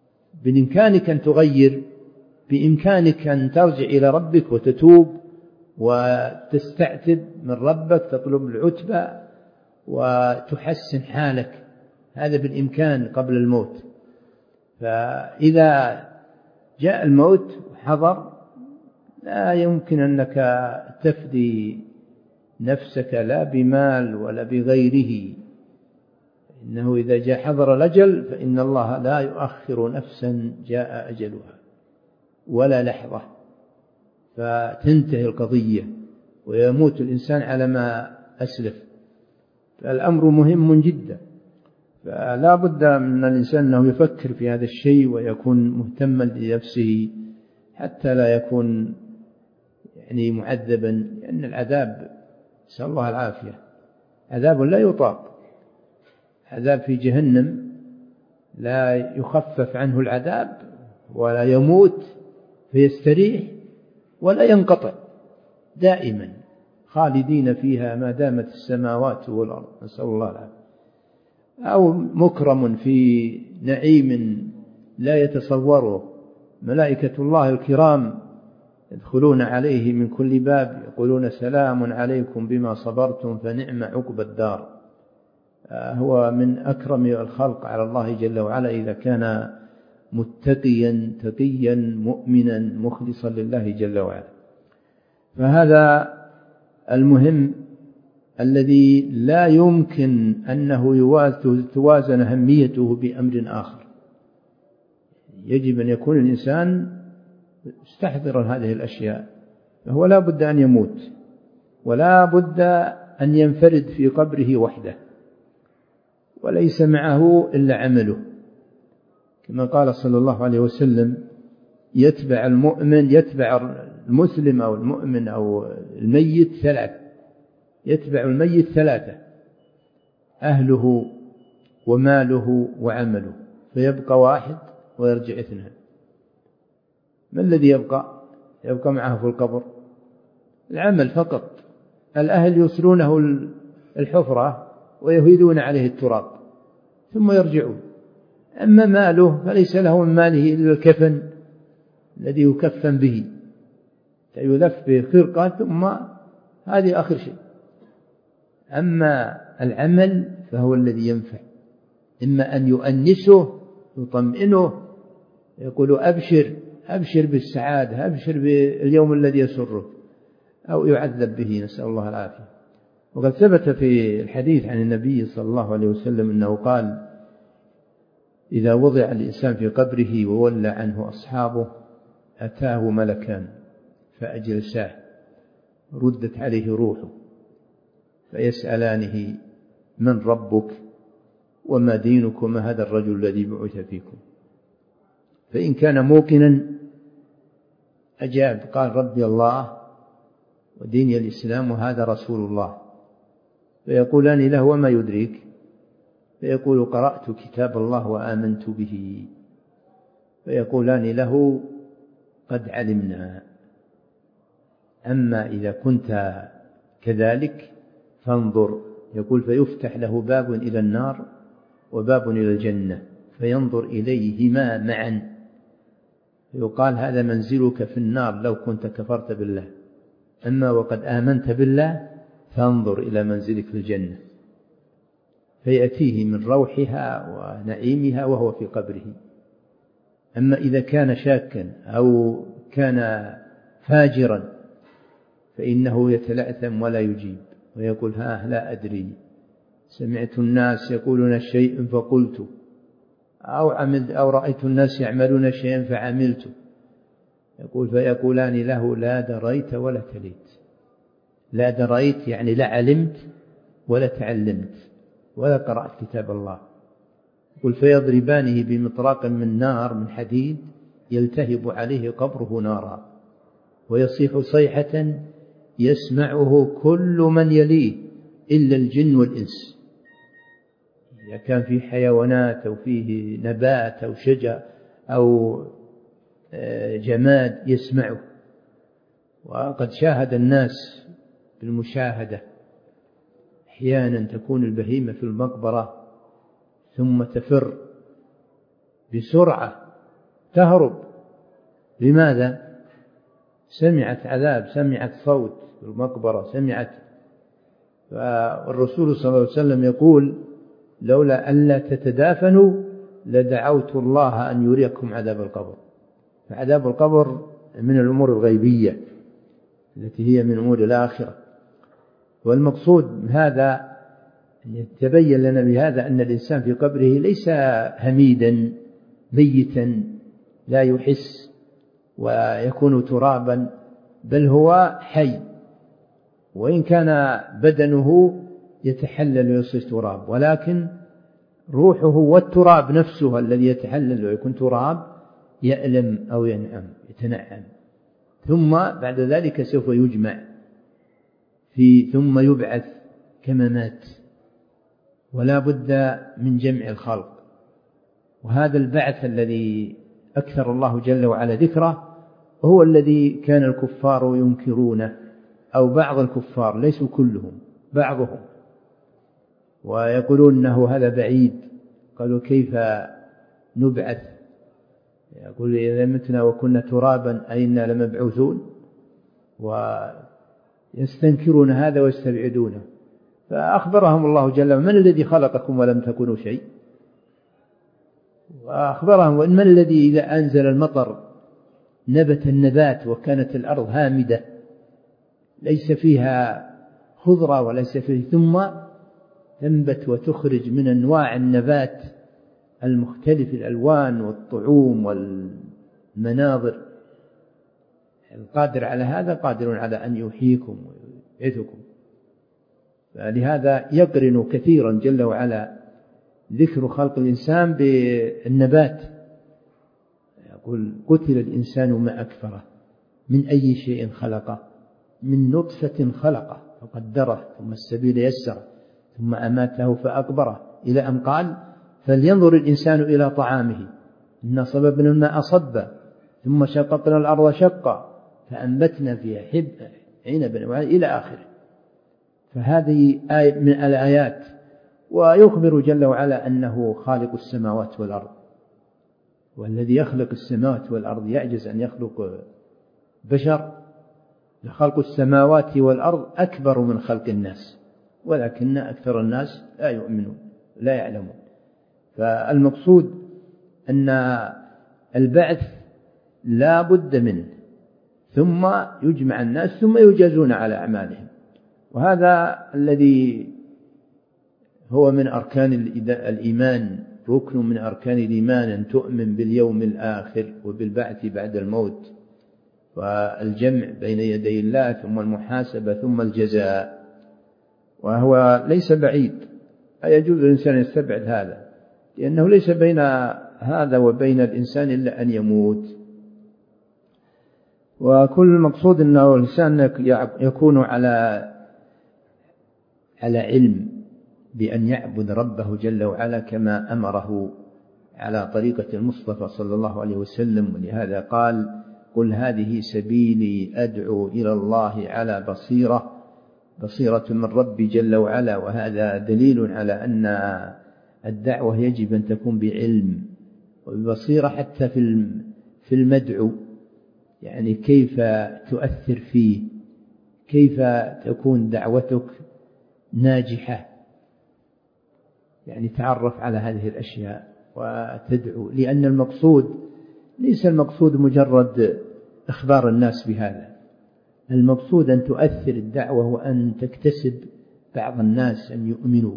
بإمكانك أن تغير، بإمكانك أن ترجع إلى ربك وتتوب وتستعتب من ربك، تطلب العتبة وتحسن حالك، هذا بالإمكان قبل الموت. فإذا جاء الموت وحضر لا يمكن أنك تفدي نفسك لا بمال ولا بغيره، إنه إذا جاء حضر الأجل فإن الله لا يؤخر نفسا جاء أجلها ولا لحظة، فتنتهي القضية ويموت الإنسان على ما أسلف. فالأمر مهم جدا، فلا بد من الإنسان أنه يفكر في هذا الشيء ويكون مهتما لنفسه حتى لا يكون يعني معذبا، لأن العذاب نسأل الله العافية عذاب لا يطاق، عذاب في جهنم لا يخفف عنه العذاب ولا يموت فيستريح ولا ينقطع، دائما خالدين فيها ما دامت السماوات والأرض، نسأل الله العافية. أو مكرم في نعيم لا يتصوره، ملائكة الله الكرام يدخلون عليه من كل باب يقولون سلام عليكم بما صبرتم فنعم عقبى الدار. هو من أكرم الخلق على الله جل وعلا إذا كان متقيا تقيا مؤمنا مخلصا لله جل وعلا. فهذا المهم الذي لا يمكن أنه توازن أهميته بأمر آخر. يجب أن يكون الإنسان مستحضرا هذه الأشياء، فهو لا بد أن يموت ولا بد أن ينفرد في قبره وحده وليس معه إلا عمله، كما قال صلى الله عليه وسلم يتبع المؤمن يتبع المسلم أو المؤمن أو الميت ثلاثة، يتبع الميت ثلاثة: أهله وماله وعمله، فيبقى واحد ويرجع اثنان. ما الذي يبقى؟ يبقى معه في القبر العمل فقط. الأهل يوصلونه الحفرة ويهيدون عليه التراب ثم يرجعون. أما ماله فليس له من ماله إلا الكفن الذي يكفن به، يلف بخرقة ثم هذه آخر شيء. أما العمل فهو الذي ينفع، إما أن يؤنسه يطمئنه يقول أبشر أبشر بالسعادة، أبشر باليوم الذي يسرك، أو يعذب به، نسأل الله العافية. وقد ثبت في الحديث عن النبي صلى الله عليه وسلم أنه قال: إذا وضع الإنسان في قبره وولى عنه أصحابه أتاه ملكان فأجلساه، ردت عليه روحه فيسألانه: من ربك وما دينك وما هذا الرجل الذي بعث فيكم؟ فإن كان موقنا أجاب قال: ربي الله وديني الإسلام وهذا رسول الله. فيقولان له: وما يدريك؟ فيقول: قرأت كتاب الله وآمنت به. فيقولان له: قد علمنا. أما إذا كنت كذلك فانظر. يقول: فيفتح له باب إلى النار وباب إلى الجنة، فينظر إليهما معا، يقال: هذا منزلك في النار لو كنت كفرت بالله، أما وقد آمنت بالله فانظر إلى منزلك في الجنة. فيأتيه من روحها ونعيمها وهو في قبره. أما إذا كان شاكا أو كان فاجرا فإنه يتلأثم ولا يجيب ويقول: ها لا أدري، سمعت الناس يقولون شيء فقلت، أو عملت أو رأيت الناس يعملون شيئا فعملت. يقول: فيقولان له: لا دريت ولا تليت. لا دريت يعني لا علمت ولا تعلمت ولا قرأت كتاب الله. يقول: فيضربانه بمطراق من نار من حديد يلتهب عليه قبره نارا، ويصيح صيحة يسمعه كل من يليه إلا الجن والإنس. إذا كان فيه حيوانات أو فيه نبات أو شجر أو جماد يسمعه. وقد شاهد الناس بالمشاهدة أحيانا تكون البهيمة في المقبرة ثم تفر بسرعة تهرب. لماذا؟ سمعت عذاب، سمعت صوت في المقبرة، سمعت. فالرسول صلى الله عليه وسلم يقول لولا ألا تتدافنوا لدعوت الله أن يريكم عذاب القبر. فعذاب القبر من الأمور الغيبية التي هي من أمور الآخرة. والمقصود من هذا يتبين لنا بهذا أن الإنسان في قبره ليس هميدا ميتا لا يحس ويكون ترابا، بل هو حي، وإن كان بدنه يتحلل ويصير تراب، ولكن روحه والتراب نفسه الذي يتحلل ويكون تراب يألم أو ينعم يتنعم، ثم بعد ذلك سوف يجمع في ثم يبعث كما مات، ولا بد من جمع الخلق. وهذا البعث الذي أكثر الله جل وعلا ذكره هو الذي كان الكفار ينكرونه، أو بعض الكفار، ليسوا كلهم، بعضهم، ويقولون أنه هذا بعيد. قالوا كيف نبعث؟ يقول إذا متنا وكنا ترابا أئنا لمبعوثون، ويستنكرون هذا ويستبعدونه. فأخبرهم الله جل وعلا من الذي خلقكم ولم تكونوا شيء، وأخبرهم من الذي إذا أنزل المطر نبت النبات وكانت الأرض هامدة ليس فيها خضرة وليس فيه، ثم تنبت وتخرج من أنواع النبات المختلف الألوان والطعوم والمناظر. القادر على هذا قادر على أن يحييكم ويبعثكم. فلهذا يقرن كثيرا جل وعلا ذكر خلق الإنسان بالنبات. يقول قتل الإنسان ما أكفره من أي شيء خلقه، من نطفة خلقه فقدره ثم السبيل يسره ثم أماته فأكبره، إلى أن قال فلينظر الإنسان إلى طعامه إنا صببنا الماء صبا ثم شققنا الأرض شقا فأنبتنا فيها حبا عنبا إلى آخره. فهذه آية من الآيات. ويخبر جل وعلا أنه خالق السماوات والأرض، والذي يخلق السماوات والأرض يعجز أن يخلق بشر. خلق السماوات والأرض أكبر من خلق الناس، ولكن أكثر الناس لا يؤمنون لا يعلمون. فالمقصود أن البعث لا بد منه، ثم يجمع الناس ثم يجازون على أعمالهم. وهذا الذي هو من أركان الإيمان، ركن من أركان الإيمان، أن تؤمن باليوم الآخر وبالبعث بعد الموت، والجمع بين يدي الله، ثم المحاسبة ثم الجزاء. وهو ليس بعيد، أيجوز الإنسان يستبعد هذا، لأنه ليس بين هذا وبين الإنسان إلا أن يموت. وكل المقصود أنه الإنسان يكون على على علم بأن يعبد ربه جل وعلا كما أمره على طريقة المصطفى صلى الله عليه وسلم. ولهذا قال قل هذه سبيلي أدعو إلى الله على بصيرة بصيرة من ربي جل وعلا. وهذا دليل على أن الدعوة يجب أن تكون بعلم وببصيرة، حتى في المدعو، يعني كيف تؤثر فيه، كيف تكون دعوتك ناجحة، يعني تعرف على هذه الأشياء وتدعو. لأن المقصود ليس المقصود مجرد إخبار الناس بهذا، المقصود أن تؤثر الدعوة وأن تكتسب بعض الناس أن يؤمنوا.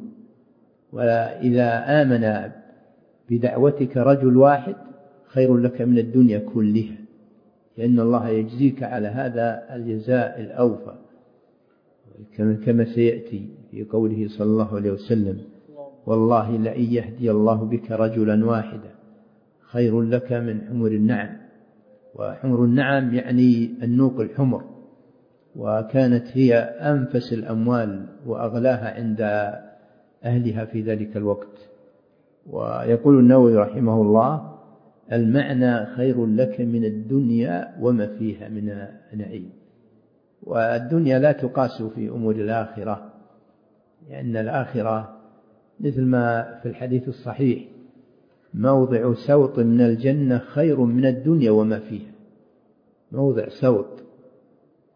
وإذا آمن بدعوتك رجل واحد خير لك من الدنيا كلها، لأن الله يجزيك على هذا الجزاء الأوفى، كما سيأتي في قوله صلى الله عليه وسلم والله لئن يهدي الله بك رجلا واحدا خير لك من حمر النعم. وحمر النعم يعني النوق الحمر، وكانت هي أنفس الأموال وأغلاها عند أهلها في ذلك الوقت. ويقول النووي رحمه الله المعنى خير لك من الدنيا وما فيها من نعيم. والدنيا لا تقاس في أمور الآخرة، لأن الآخرة مثل ما في الحديث الصحيح موضع سوط من الجنة خير من الدنيا وما فيها. موضع سوط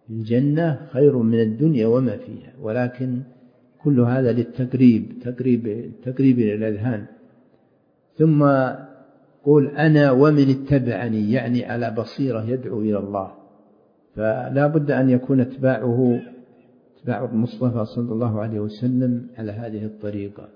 الجنة خير من الدنيا وما فيها، ولكن كل هذا للتقريب، تقريب تقريب الأذهان. ثم قول أنا ومن اتبعني، يعني على بصيرة يدعو إلى الله، فلا بد أن يكون اتباعه اتباع المصطفى صلى الله عليه وسلم على هذه الطريقة.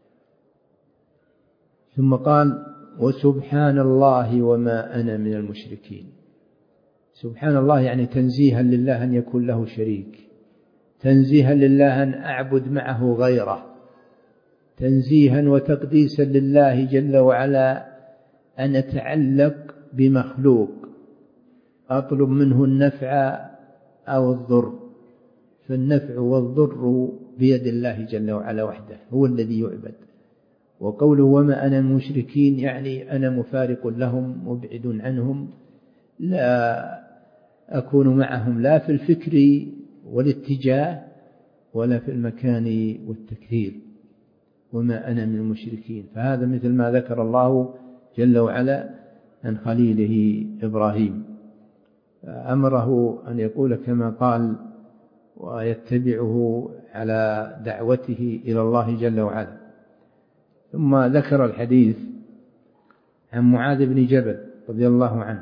ثم قال وسبحان الله وما أنا من المشركين. سبحان الله يعني تنزيها لله أن يكون له شريك، تنزيها لله أن أعبد معه غيره، تنزيها وتقديسا لله جل وعلا أن أتعلق بمخلوق أطلب منه النفع أو الضر، فالنفع والضر بيد الله جل وعلا وحده، هو الذي يعبد. وقوله وما أنا المشركين يعني أنا مفارق لهم مبعد عنهم، لا أكون معهم لا في الفكر والاتجاه ولا في المكان والتكثير. وما أنا من المشركين، فهذا مثل ما ذكر الله جل وعلا عن خليله إبراهيم، أمره أن يقول كما قال ويتبعه على دعوته إلى الله جل وعلا. ثم ذكر الحديث عن معاذ بن جبل رضي الله عنه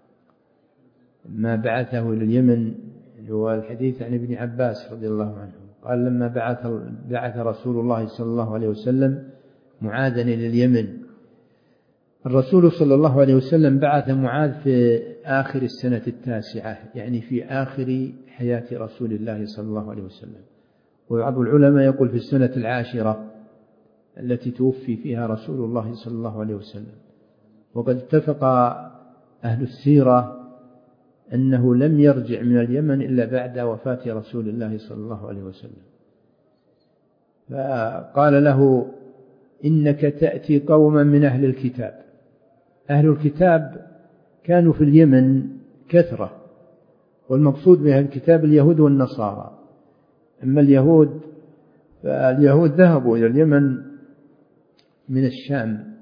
ما بعثه إلى اليمن، هو الحديث عن ابن عباس رضي الله عنه قال لما بعث, بعث رسول الله صلى الله عليه وسلم معاذا إلى اليمن. الرسول صلى الله عليه وسلم بعث معاذ في آخر السنة التاسعة، يعني في آخر حياة رسول الله صلى الله عليه وسلم، وبعض العلماء يقول في السنة العاشرة التي توفي فيها رسول الله صلى الله عليه وسلم. وقد اتفق أهل السيرة أنه لم يرجع من اليمن إلا بعد وفاة رسول الله صلى الله عليه وسلم. فقال له إنك تأتي قوما من أهل الكتاب. أهل الكتاب كانوا في اليمن كثرة، والمقصود بأهل الكتاب اليهود والنصارى. أما اليهود فاليهود ذهبوا إلى اليمن من الشام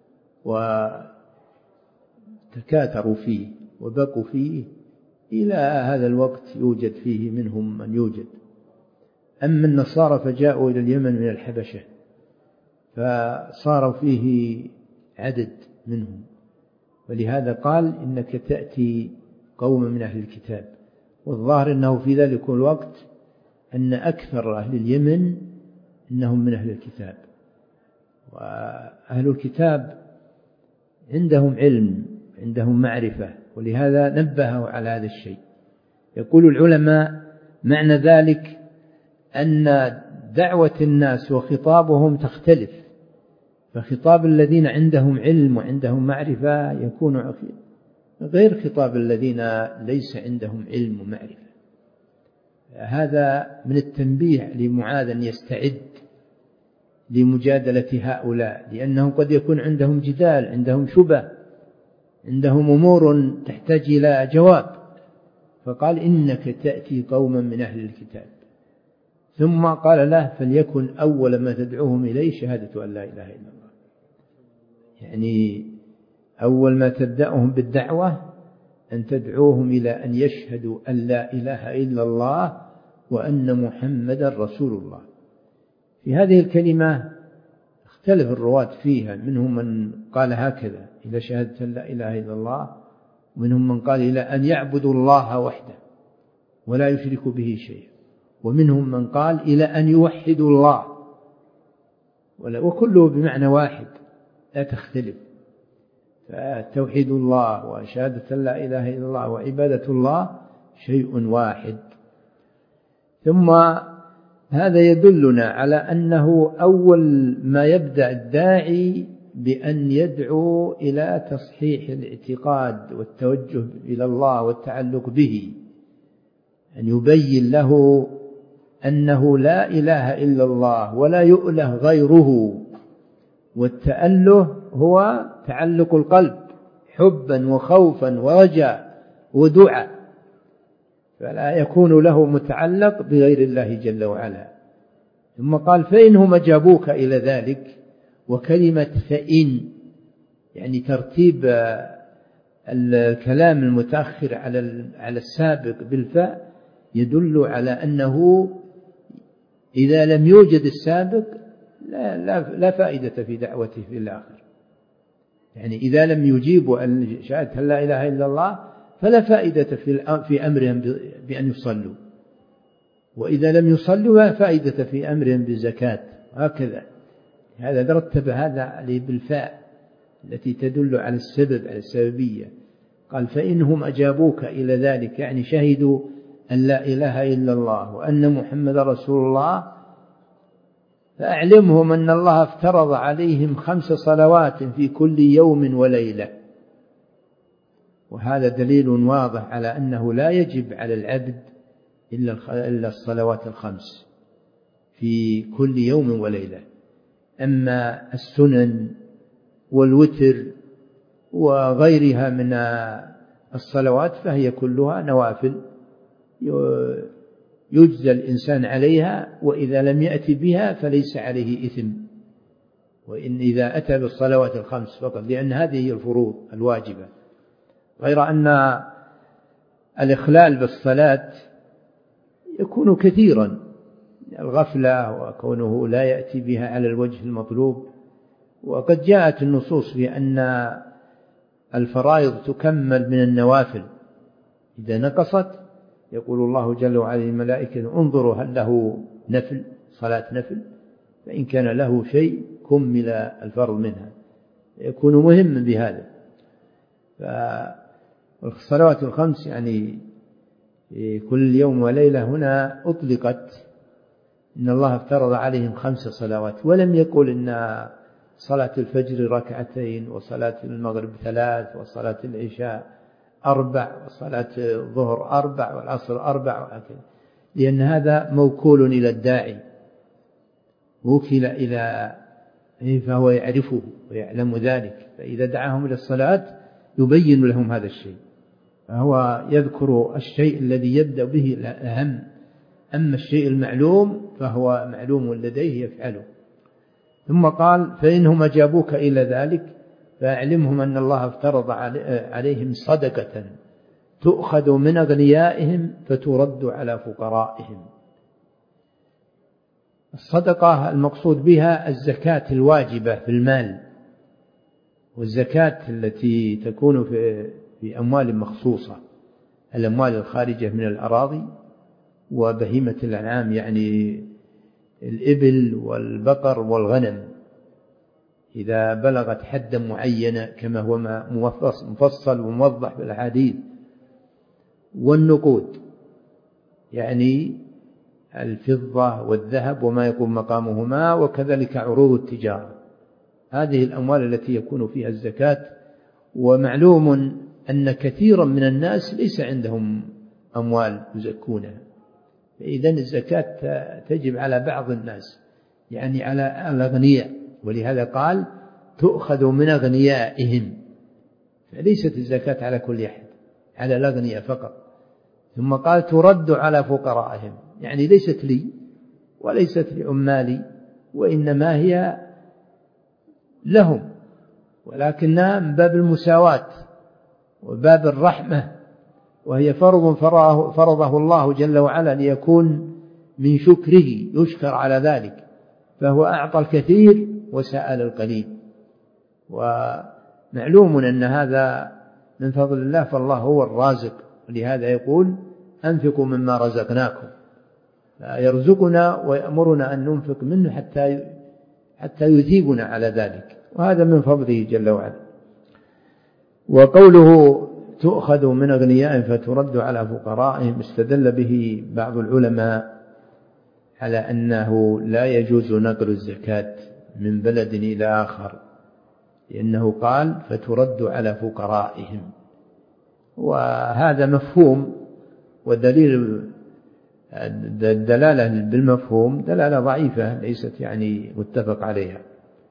وتكاثروا فيه وبقوا فيه إلى هذا الوقت، يوجد فيه منهم من يوجد. أما النصارى فجاءوا إلى اليمن من الحبشة، فصاروا فيه عدد منهم، ولهذا قال إنك تأتي قوم من أهل الكتاب. والظاهر أنه في ذلك الوقت أن أكثر أهل اليمن إنهم من أهل الكتاب، وأهل الكتاب عندهم علم، عندهم معرفة، ولهذا نبهوا على هذا الشيء. يقول العلماء معنى ذلك أن دعوة الناس وخطابهم تختلف، فخطاب الذين عندهم علم وعندهم معرفة يكون غير خطاب الذين ليس عندهم علم ومعرفة. هذا من التنبيه لمعاذ أن يستعد لمجادلة هؤلاء، لأنهم قد يكون عندهم جدال، عندهم شبه، عندهم أمور تحتاج إلى جواب. فقال إنك تأتي قوما من أهل الكتاب، ثم قال له فليكن أول ما تدعوهم إليه شهادة أن لا إله إلا الله. يعني أول ما تبدأهم بالدعوة أن تدعوهم إلى أن يشهدوا أن لا إله إلا الله وأن محمدا رسول الله. في هذه الكلمة اختلف الرواة فيها، منهم من قال هكذا إلى شهادة أن لا إله إلا الله، ومنهم من قال إلى أن يعبدوا الله وحده ولا يشركوا به شيئا، ومنهم من قال إلى أن يوحدوا الله، وكله بمعنى واحد لا تختلف. فتوحيد الله وشهادة أن لا إله إلا الله وعبادة الله شيء واحد. ثم هذا يدلنا على أنه أول ما يبدأ الداعي بأن يدعو إلى تصحيح الاعتقاد والتوجه إلى الله والتعلق به، أن يبين له أنه لا إله إلا الله ولا يؤله غيره. والتأله هو تعلق القلب حبا وخوفا ورجاء ودعاء، فلا يكون له متعلق بغير الله جل وعلا. ثم قال فإنهم أجابوك إلى ذلك. وكلمة فإن يعني ترتيب الكلام المتأخر على على السابق بالفاء، يدل على أنه إذا لم يوجد السابق لا, لا, لا فائدة في دعوته في الآخر. يعني إذا لم يجيبوا شهادة لا إله إلا الله فلا فائدة في أمرهم بأن يصلوا، وإذا لم يصلوا لا فائدة في أمرهم بالزكاة، هكذا. هذا رتب هذا عليه بالفاء التي تدل على السبب، على السببية. قال فإنهم أجابوك إلى ذلك، يعني شهدوا أن لا إله إلا الله وأن محمد رسول الله، فأعلمهم أن الله افترض عليهم خمس صلوات في كل يوم وليلة. وهذا دليل واضح على أنه لا يجب على العبد إلا الصلوات الخمس في كل يوم وليلة. أما السنن والوتر وغيرها من الصلوات فهي كلها نوافل يجزى الإنسان عليها، وإذا لم يأتي بها فليس عليه إثم، وإن إذا أتى بالصلوات الخمس فقط، لأن هذه هي الفروض الواجبة. غير أن الإخلال بالصلاة يكون كثيرا، الغفلة وكونه لا يأتي بها على الوجه المطلوب. وقد جاءت النصوص بأن الفرائض تكمل من النوافل، إذا نقصت يقول الله جل وعلا للملائكة انظروا هل له نفل، صلاة نفل، فإن كان له شيء كمل الفرض منها، يكون مهم بهذا. فالصلوات الخمس يعني كل يوم وليلة هنا أطلقت، إن الله افترض عليهم خمس صلوات، ولم يقل إن صلاة الفجر ركعتين وصلاة المغرب ثلاث وصلاة العشاء أربع وصلاة الظهر أربع والعصر أربع وهكذا، لأن هذا موكول إلى الداعي، وكل إلى فهو يعرفه ويعلم ذلك، فإذا دعاهم إلى الصلاة يبين لهم هذا الشيء، فهو يذكر الشيء الذي يبدأ به الأهم، أما الشيء المعلوم فهو معلوم لديه يفعله. ثم قال فإنهم أجابوك إلى ذلك فأعلمهم أن الله افترض عليهم صدقة تؤخذ من أغنيائهم فترد على فقرائهم. الصدقة المقصود بها الزكاة الواجبة في المال، والزكاة التي تكون في في أموال مخصوصة، الأموال الخارجة من الأراضي وبهيمة الأنعام، يعني الإبل والبقر والغنم إذا بلغت حدا معينة كما هو مفصل وموضح في الأحاديث، والنقود يعني الفضة والذهب وما يقوم مقامهما، وكذلك عروض التجارة. هذه الأموال التي يكون فيها الزكاة. ومعلوم أن كثيرا من الناس ليس عندهم أموال يزكونها، فإذن الزكاة تجب على بعض الناس، يعني على الأغنياء، ولهذا قال تؤخذ من أغنيائهم، فليست الزكاة على كل أحد، على الأغنياء فقط. ثم قال ترد على فقرائهم، يعني ليست لي وليست لعمالي، وإنما هي لهم، ولكنها من باب المساواة وباب الرحمة، وهي فرض فرضه الله جل وعلا ليكون من شكره، يشكر على ذلك، فهو أعطى الكثير وسأل القليل. ومعلوم أن هذا من فضل الله، فالله هو الرازق، ولهذا يقول أنفقوا مما رزقناكم، يرزقنا ويأمرنا أن ننفق منه حتى حتى يثيبنا على ذلك، وهذا من فضله جل وعلا. وقوله تؤخذ من أغنيائهم فترد على فقرائهم استدل به بعض العلماء على أنه لا يجوز نقل الزكاة من بلد إلى آخر، لأنه قال فترد على فقرائهم، وهذا مفهوم، ودليل الدلالة بالمفهوم دلالة ضعيفة ليست يعني متفق عليها.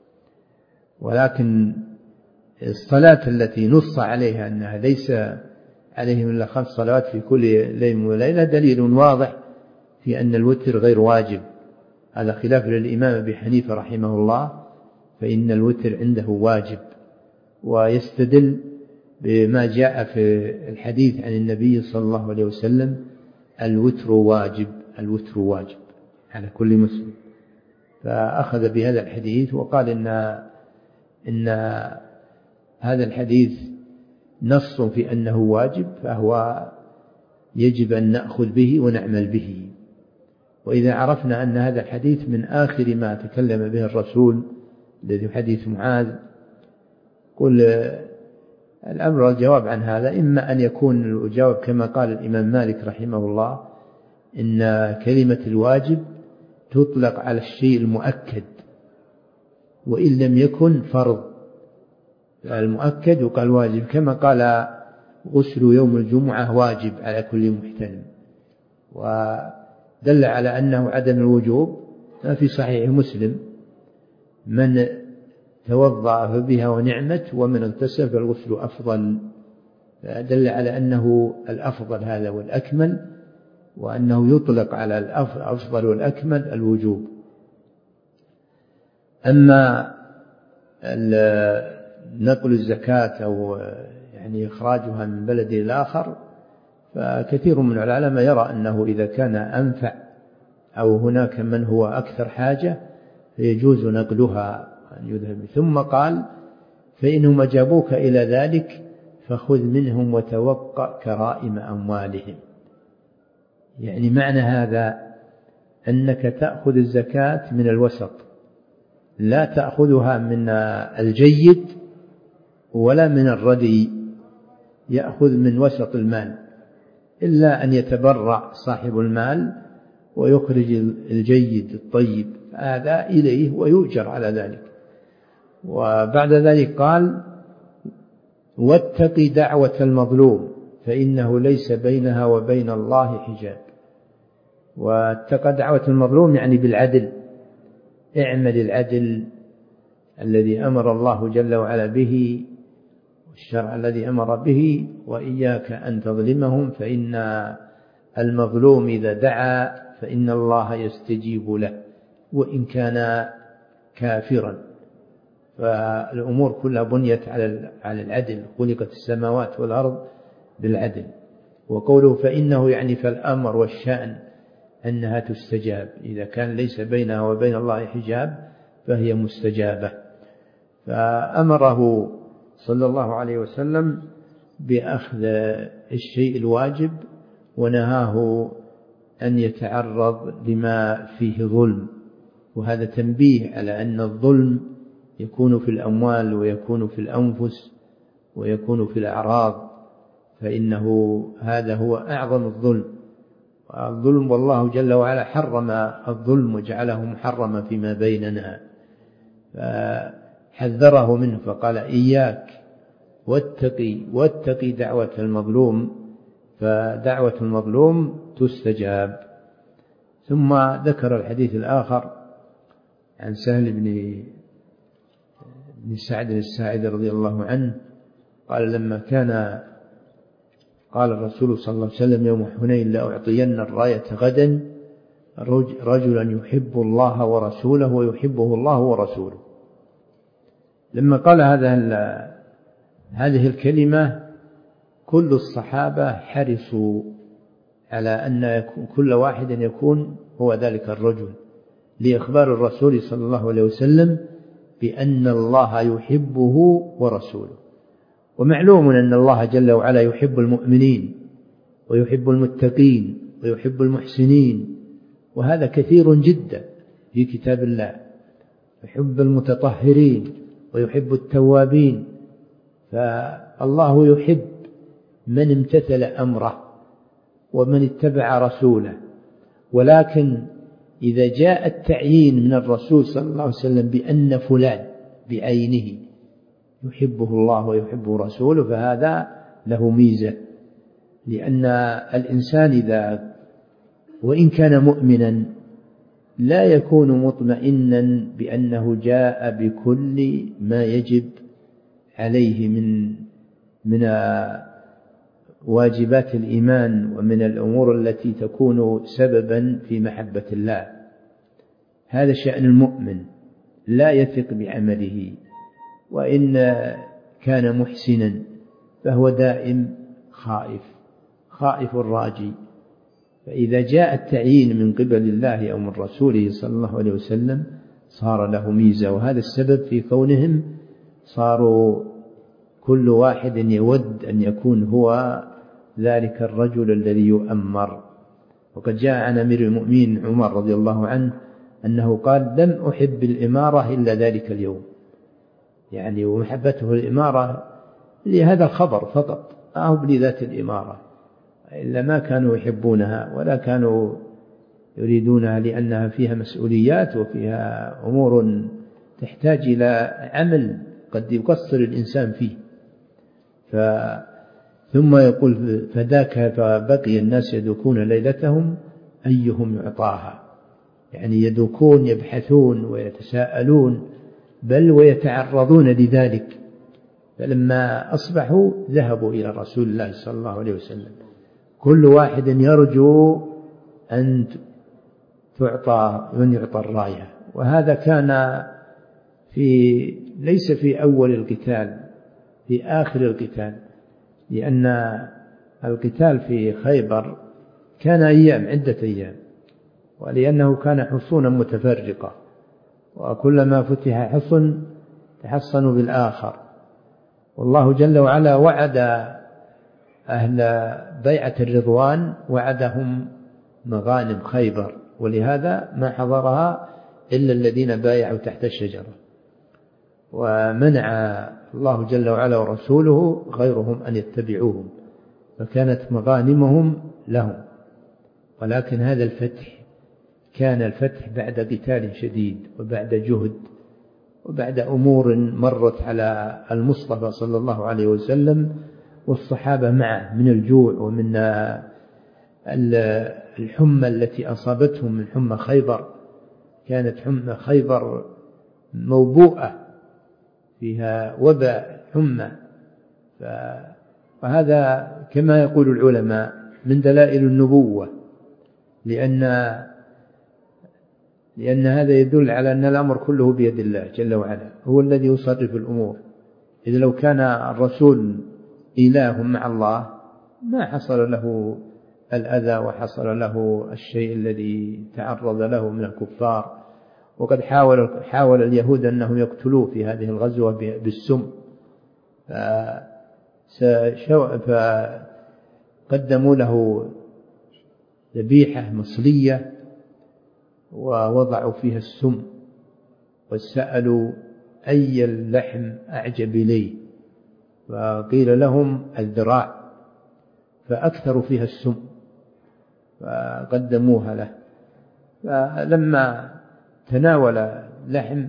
ولكن الصلاة التي نص عليها أنها ليس عليهم إلا خمس صلوات في كل ليل وليلة دليل واضح في أن الوتر غير واجب، على خلاف للإمام أبي حنيفة رحمه الله، فإن الوتر عنده واجب، ويستدل بما جاء في الحديث عن النبي صلى الله عليه وسلم الوتر واجب، الوتر واجب على كل مسلم. فأخذ بهذا الحديث وقال إن إن هذا الحديث نص في أنه واجب، فهو يجب أن نأخذ به ونعمل به. وإذا عرفنا أن هذا الحديث من آخر ما تكلم به الرسول الذي حديث معاذ، قل الأمر والجواب عن هذا إما أن يكون الجواب كما قال الإمام مالك رحمه الله، إن كلمة الواجب تطلق على الشيء المؤكد وإن لم يكن فرض، المؤكد وقال واجب، كما قال غسل يوم الجمعة واجب على كل محتلم، ودل على أنه عدم الوجوب ما في صحيح مسلم: من توضأ فبها ونعمت ومن اغتسل فالغسل أفضل. فدل على أنه الأفضل هذا والأكمل، وأنه يطلق على الأفضل والأكمل الوجوب. أما نقل الزكاة أو يعني إخراجها من بلد الآخر، فكثير من العلماء يرى أنه إذا كان أنفع أو هناك من هو أكثر حاجة فيجوز نقلها أن يذهب. ثم قال: فإنهم أجابوك إلى ذلك فخذ منهم وتوقع كرائم أموالهم. يعني معنى هذا أنك تأخذ الزكاة من الوسط، لا تأخذها من الجيد ولا من الردي، يأخذ من وسط المال، إلا أن يتبرع صاحب المال ويخرج الجيد الطيب، هذا إليه ويؤجر على ذلك. وبعد ذلك قال: واتق دعوة المظلوم فإنه ليس بينها وبين الله حجاب. واتق دعوة المظلوم يعني بالعدل، اعمل العدل الذي أمر الله جل وعلا به والشرع الذي أمر به، وإياك أن تظلمهم، فإن المظلوم إذا دعا فإن الله يستجيب له وإن كان كافرا. فالأمور كلها بنيت على العدل، خلقت السماوات والأرض بالعدل. وقوله فإنه يعني فالأمر والشأن أنها تستجاب، إذا كان ليس بينها وبين الله حجاب فهي مستجابة. فأمره صلى الله عليه وسلم بأخذ الشيء الواجب، ونهاه أن يتعرض لما فيه ظلم. وهذا تنبيه على أن الظلم يكون في الأموال ويكون في الأنفس ويكون في الأعراض، فإنه هذا هو أعظم الظلم. الظلم والله جل وعلا حرم الظلم وجعله محرما فيما بيننا، فحذره منه فقال: إياك واتقي واتقي دعوة المظلوم، فدعوة المظلوم تستجاب. ثم ذكر الحديث الآخر عن سهل بن بن سعد الساعدي رضي الله عنه قال: لما كان قال الرسول صلى الله عليه وسلم يوم حنين: لأعطين الراية غدا رجلا يحب الله ورسوله ويحبه الله ورسوله. لما قال هذا هذه الكلمة كل الصحابة حرصوا على أن كل واحد يكون هو ذلك الرجل، لإخبار الرسول صلى الله عليه وسلم بأن الله يحبه ورسوله. ومعلوم أن الله جل وعلا يحب المؤمنين ويحب المتقين ويحب المحسنين، وهذا كثير جدا في كتاب الله. يحب المتطهرين ويحب التوابين، فالله يحب من امتثل أمره ومن اتبع رسوله. ولكن إذا جاء التعيين من الرسول صلى الله عليه وسلم بأن فلان بعينه يحبه الله ويحبه رسوله، فهذا له ميزة، لأن الإنسان إذا وإن كان مؤمنا لا يكون مطمئنا بأنه جاء بكل ما يجب عليه من من واجبات الإيمان ومن الأمور التي تكون سببا في محبة الله. هذا شأن المؤمن، لا يثق بعمله، وإن كان محسنا فهو دائم خائف خائف الراجي. فإذا جاء التعيين من قبل الله أو من رسوله صلى الله عليه وسلم صار له ميزة، وهذا السبب في كونهم صاروا كل واحد يود أن يكون هو ذلك الرجل الذي يؤمر. وقد جاء عن أمير المؤمنين عمر رضي الله عنه أنه قال: لم أحب الإمارة إلا ذلك اليوم، يعني ومحبته الإمارة لهذا الخبر فقط، أو بذات الإمارة، إلا ما كانوا يحبونها ولا كانوا يريدونها، لأنها فيها مسؤوليات وفيها أمور تحتاج إلى عمل قد يقصر الإنسان فيه. ف ثم يقول: فذاك فبقي الناس يدوكون ليلتهم أيهم يعطاها، يعني يدوكون يبحثون ويتساءلون بل ويتعرضون لذلك. فلما أصبحوا ذهبوا إلى رسول الله صلى الله عليه وسلم، كل واحد يرجو أن تعطى من يعطى الراية. وهذا كان في ليس في أول القتال، في آخر القتال، لأن القتال في خيبر كان أيام عدة أيام، ولأنه كان حصونا متفرقة، وكلما فتح حصن تحصنوا بالآخر. والله جل وعلا وعد أهل بيعة الرضوان، وعدهم مغانم خيبر، ولهذا ما حضرها إلا الذين بايعوا تحت الشجرة، ومنع الله جل وعلا ورسوله غيرهم أن يتبعوهم، فكانت مغانمهم لهم. ولكن هذا الفتح كان الفتح بعد قتال شديد وبعد جهد وبعد أمور مرت على المصطفى صلى الله عليه وسلم والصحابة معه من الجوع ومن الحمى التي أصابتهم من حمى خيبر. كانت حمى خيبر موبوءة فيها وباء حمى، وهذا كما يقول العلماء من دلائل النبوة، لأن لأن هذا يدل على أن الأمر كله بيد الله جل وعلا، هو الذي يصرف الأمور. إذا لو كان الرسول إله مع الله ما حصل له الأذى وحصل له الشيء الذي تعرض له من الكفار. وقد حاول حاول اليهود أنهم يقتلوه في هذه الغزوة بالسم، فقدموا له ذبيحة مصلية ووضعوا فيها السم، وسألوا أي اللحم أعجب إليه، فقيل لهم الذراع، فأكثروا فيها السم فقدموها له. فلما تناول لحم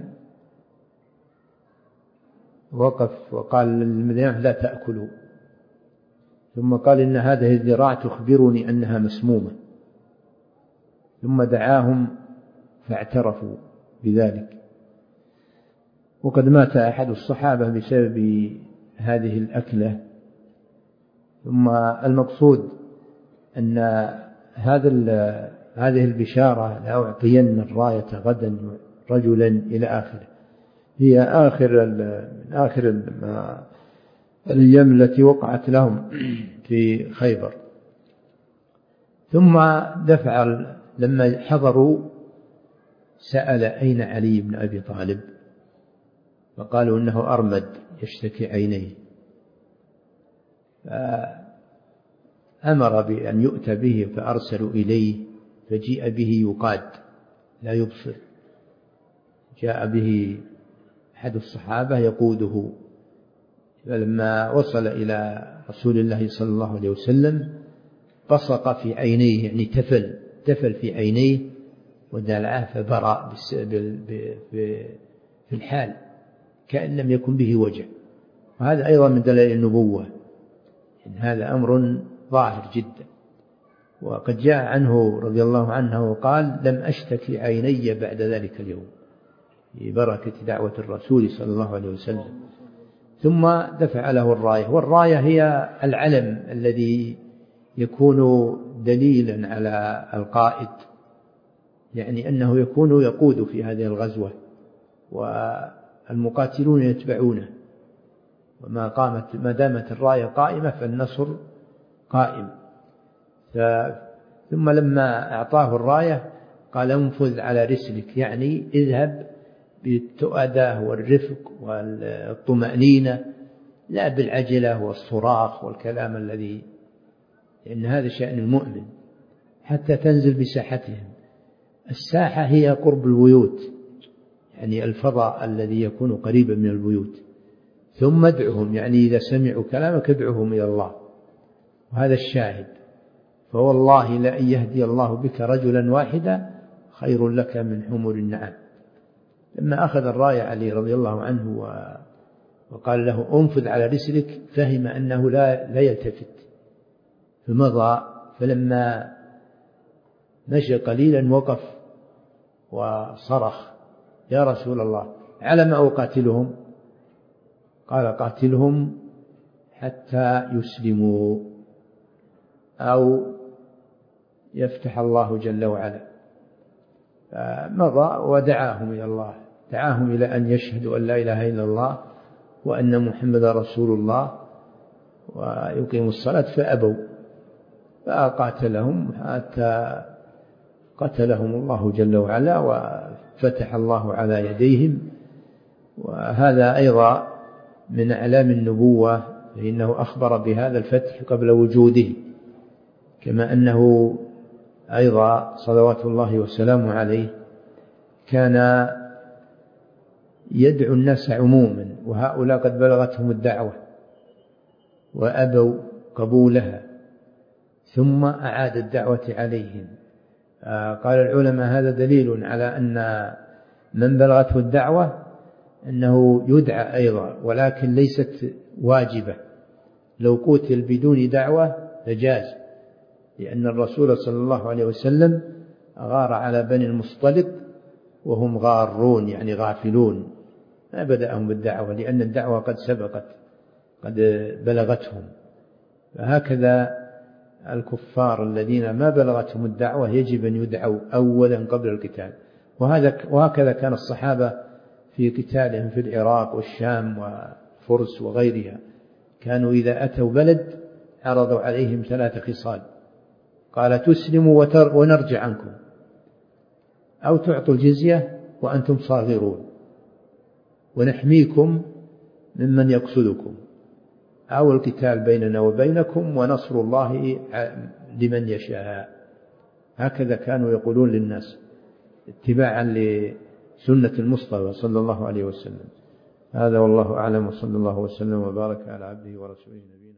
وقف وقال للمدينة: لا تأكلوا. ثم قال: إن هذه الذراع تخبرني أنها مسمومة. ثم دعاهم فاعترفوا بذلك. وقد مات أحد الصحابة بسبب هذه الأكلة. ثم المقصود أن هذا هذه البشارة: لأعطين الراية غدا رجلا إلى آخره، هي آخر آخر الأيام التي وقعت لهم في خيبر. ثم دفع لما حضروا سأل: أين علي بن أبي طالب؟ فقالوا: إنه أرمد يشتكي عينيه. فأمر بأن يؤتى به، فأرسلوا إليه، فجيء به يقاد لا يبصر. جاء به أحد الصحابة يقوده، فلما وصل إلى رسول الله صلى الله عليه وسلم بصق في عينيه، يعني تفل تفل في عينيه ودلعه، فبرأ في الحال كأن لم يكن به وجع. وهذا أيضا من دلائل النبوة، إن هذا أمر ظاهر جدا. وقد جاء عنه رضي الله عنه وقال: لم أشتكي عيني بعد ذلك اليوم، ببركة دعوة الرسول صلى الله عليه وسلم. ثم دفع له الراية، والراية هي العلم الذي يكون دليلا على القائد، يعني أنه يكون يقود في هذه الغزوة والمقاتلون يتبعونه. وما قامت ما دامت الراية قائمة فالنصر قائم. ثم لما أعطاه الراية قال انفذ على رسلك، يعني اذهب بالتؤدة والرفق والطمأنينة، لا بالعجلة والصراخ والكلام الذي، لأن هذا شأن المؤمن، حتى تنزل بساحتهم. الساحة هي قرب البيوت، يعني الفضاء الذي يكون قريبا من البيوت. ثم ادعهم، يعني إذا سمعوا كلامك ادعهم إلى الله، وهذا الشاهد. فوالله لأن يهدي الله بك رجلا واحدا خير لك من حمر النعم. لما أخذ الراية علي رضي الله عنه وقال له انفذ على رسلك، فهم أنه لا, لا يلتفت فمضى. فلما مشى قليلا وقف وصرخ يا رسول الله على ما أقاتلهم؟ قال قاتلهم حتى يسلموا أو يفتح الله جل وعلا. فمضى ودعاهم إلى الله، دعاهم إلى أن يشهدوا أن لا إله إلا الله وأن محمد رسول الله ويقيموا الصلاة، فأبوا، فقاتلهم حتى قتلهم الله جل وعلا وفتح الله على يديهم. وهذا أيضا من أعلام النبوة، فإنه أخبر بهذا الفتح قبل وجوده، كما أنه أيضا صلوات الله وسلامه عليه كان يدعو الناس عموما، وهؤلاء قد بلغتهم الدعوة وأبوا قبولها، ثم أعاد الدعوة عليهم. قال العلماء هذا دليل على أن من بلغته الدعوة أنه يدعى أيضا، ولكن ليست واجبة. لو قتل بدون دعوة لجاز، لأن الرسول صلى الله عليه وسلم غار على بني المصطلق وهم غارون، يعني غافلون، ما بدأهم بالدعوة، لأن الدعوة قد سبقت، قد بلغتهم. فهكذا الكفار الذين ما بلغتهم الدعوة يجب أن يدعوا أولا قبل القتال. وهذا وهكذا كان الصحابة في قتالهم في العراق والشام وفرس وغيرها، كانوا إذا أتوا بلد عرضوا عليهم ثلاث خصال، قال تسلموا ونرجع عنكم، أو تعطوا الجزية وأنتم صاغرون ونحميكم ممن يقصدكم، أو القتال بيننا وبينكم ونصر الله لمن يشاء. هكذا كانوا يقولون للناس اتباعا لسنة المصطفى صلى الله عليه وسلم. هذا والله أعلم، وصلى الله وسلم وبارك على عبده ورسوله نبينا